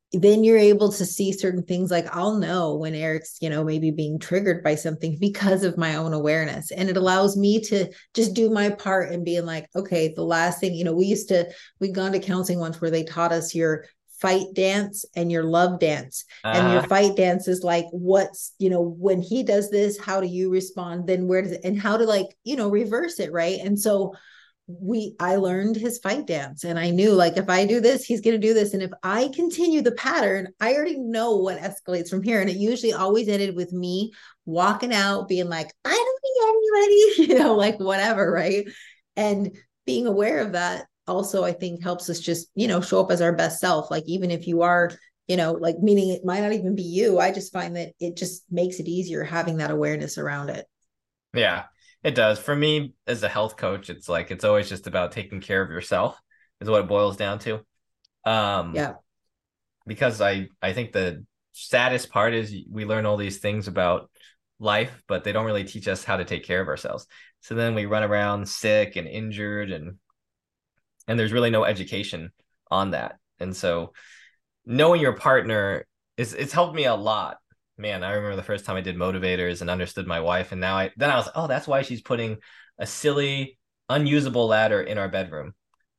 then you're able to see certain things. Like I'll know when Eric's, you know, maybe being triggered by something because of my own awareness. And it allows me to just do my part and being like, okay, the last thing, you know, we used to, we'd gone to counseling once where they taught us your fight dance and your love dance. Uh, and your fight dance is like, what's, you know, when he does this, how do you respond? Then where does it, and how to like, you know, reverse it. Right. And so we, I learned his fight dance and I knew like, if I do this, he's going to do this. And if I continue the pattern, I already know what escalates from here. And it usually always ended with me walking out, being like, I don't need anybody, you know, like whatever. Right. And being aware of that also, I think helps us just, you know, show up as our best self. Like, even if you are, you know, like meaning it might not even be you. I just find that it just makes it easier having that awareness around it. Yeah. It does. For me, as a health coach, it's like, it's always just about taking care of yourself is what it boils down to. Um, yeah. Because I, I think the saddest part is we learn all these things about life, but they don't really teach us how to take care of ourselves. So then we run around sick and injured and, and there's really no education on that. And so knowing your partner is, it's helped me a lot. Man, I remember the first time I did motivators and understood my wife. And now I, then I was, oh, that's why she's putting a silly, unusable ladder in our bedroom.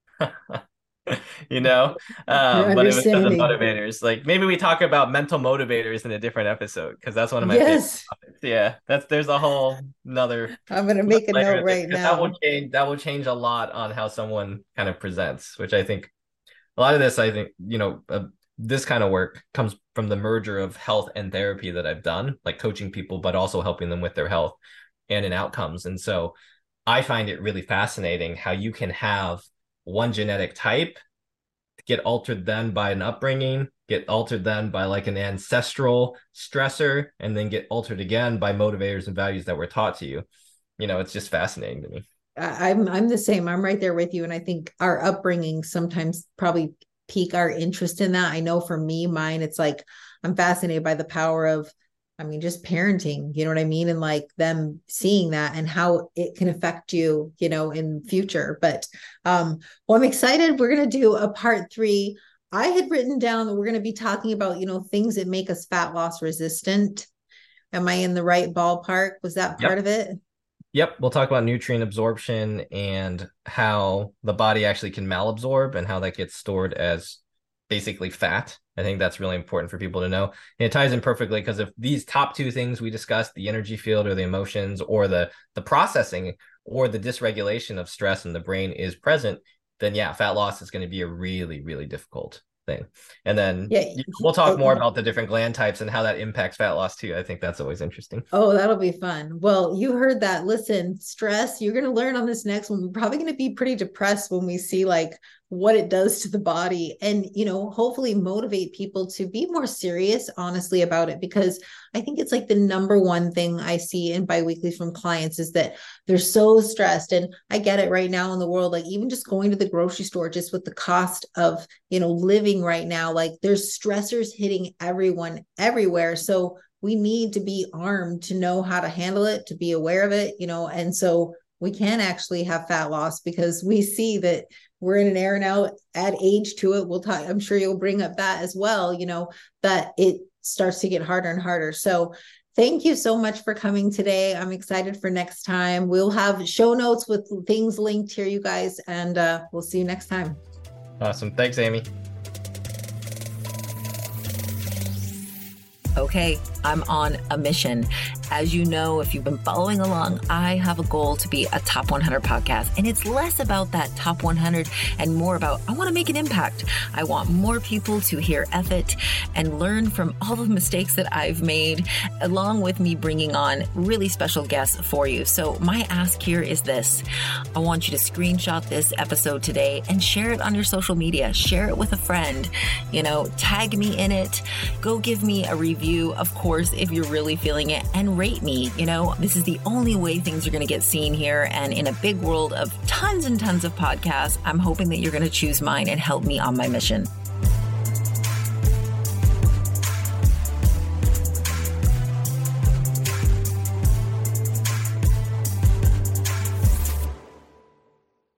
You know, um, but it was because of motivators. Like maybe we talk about mental motivators in a different episode, because that's one of my yes. favorite topics. Yeah, that's, there's a whole another. I'm going to make a note right now. That will change, that will change a lot on how someone kind of presents, which I think a lot of this, I think, you know, uh, this kind of work comes from the merger of health and therapy that I've done, like coaching people, but also helping them with their health and in outcomes. And so I find it really fascinating how you can have one genetic type get altered then by an upbringing, get altered then by like an ancestral stressor, and then get altered again by motivators and values that were taught to you. You know, it's just fascinating to me. I'm I'm the same. I'm right there with you. And I think our upbringing sometimes probably pique our interest in that. I know for me, mine, it's like, I'm fascinated by the power of, I mean, just parenting, you know what I mean? And like them seeing that and how it can affect you, you know, in future. But, um, well, I'm excited. We're going to do a part three. I had written down that we're going to be talking about, you know, things that make us fat loss resistant. Am I in the right ballpark? Was that part Yep. of it? Yep. We'll talk about nutrient absorption and how the body actually can malabsorb and how that gets stored as basically fat. I think that's really important for people to know. And it ties in perfectly because if these top two things we discussed, the energy field or the emotions or the, the processing or the dysregulation of stress in the brain is present, then yeah, fat loss is going to be a really, really difficult thing. And then Yeah. we'll talk more about the different gland types and how that impacts fat loss too. I think that's always interesting. Oh, that'll be fun. Well, you heard that. Listen, stress, you're going to learn on this next one. We're probably going to be pretty depressed when we see like what it does to the body and, you know, hopefully motivate people to be more serious, honestly, about it. Because I think it's like the number one thing I see in biweekly from clients is that they're so stressed. And I get it right now in the world, like even just going to the grocery store, just with the cost of, you know, living right now, like there's stressors hitting everyone everywhere. So we need to be armed to know how to handle it, to be aware of it, you know, and so we can actually have fat loss because we see that we're in an era now, add age to it. We'll talk, I'm sure you'll bring up that as well, you know, that it starts to get harder and harder. So thank you so much for coming today. I'm excited for next time. We'll have show notes with things linked here, you guys, and uh, we'll see you next time. Awesome. Thanks, Amy. Okay, I'm on a mission. As you know, if you've been following along, I have a goal to be a top one hundred podcast. And it's less about that top one hundred and more about, I want to make an impact. I want more people to hear F It and learn from all the mistakes that I've made, along with me bringing on really special guests for you. So my ask here is this. I want you to screenshot this episode today and share it on your social media. Share it with a friend. You know, tag me in it. Go give me a review, of course, if you're really feeling it, and rate me. You know, this is the only way things are going to get seen here. And in a big world of tons and tons of podcasts, I'm hoping that you're going to choose mine and help me on my mission.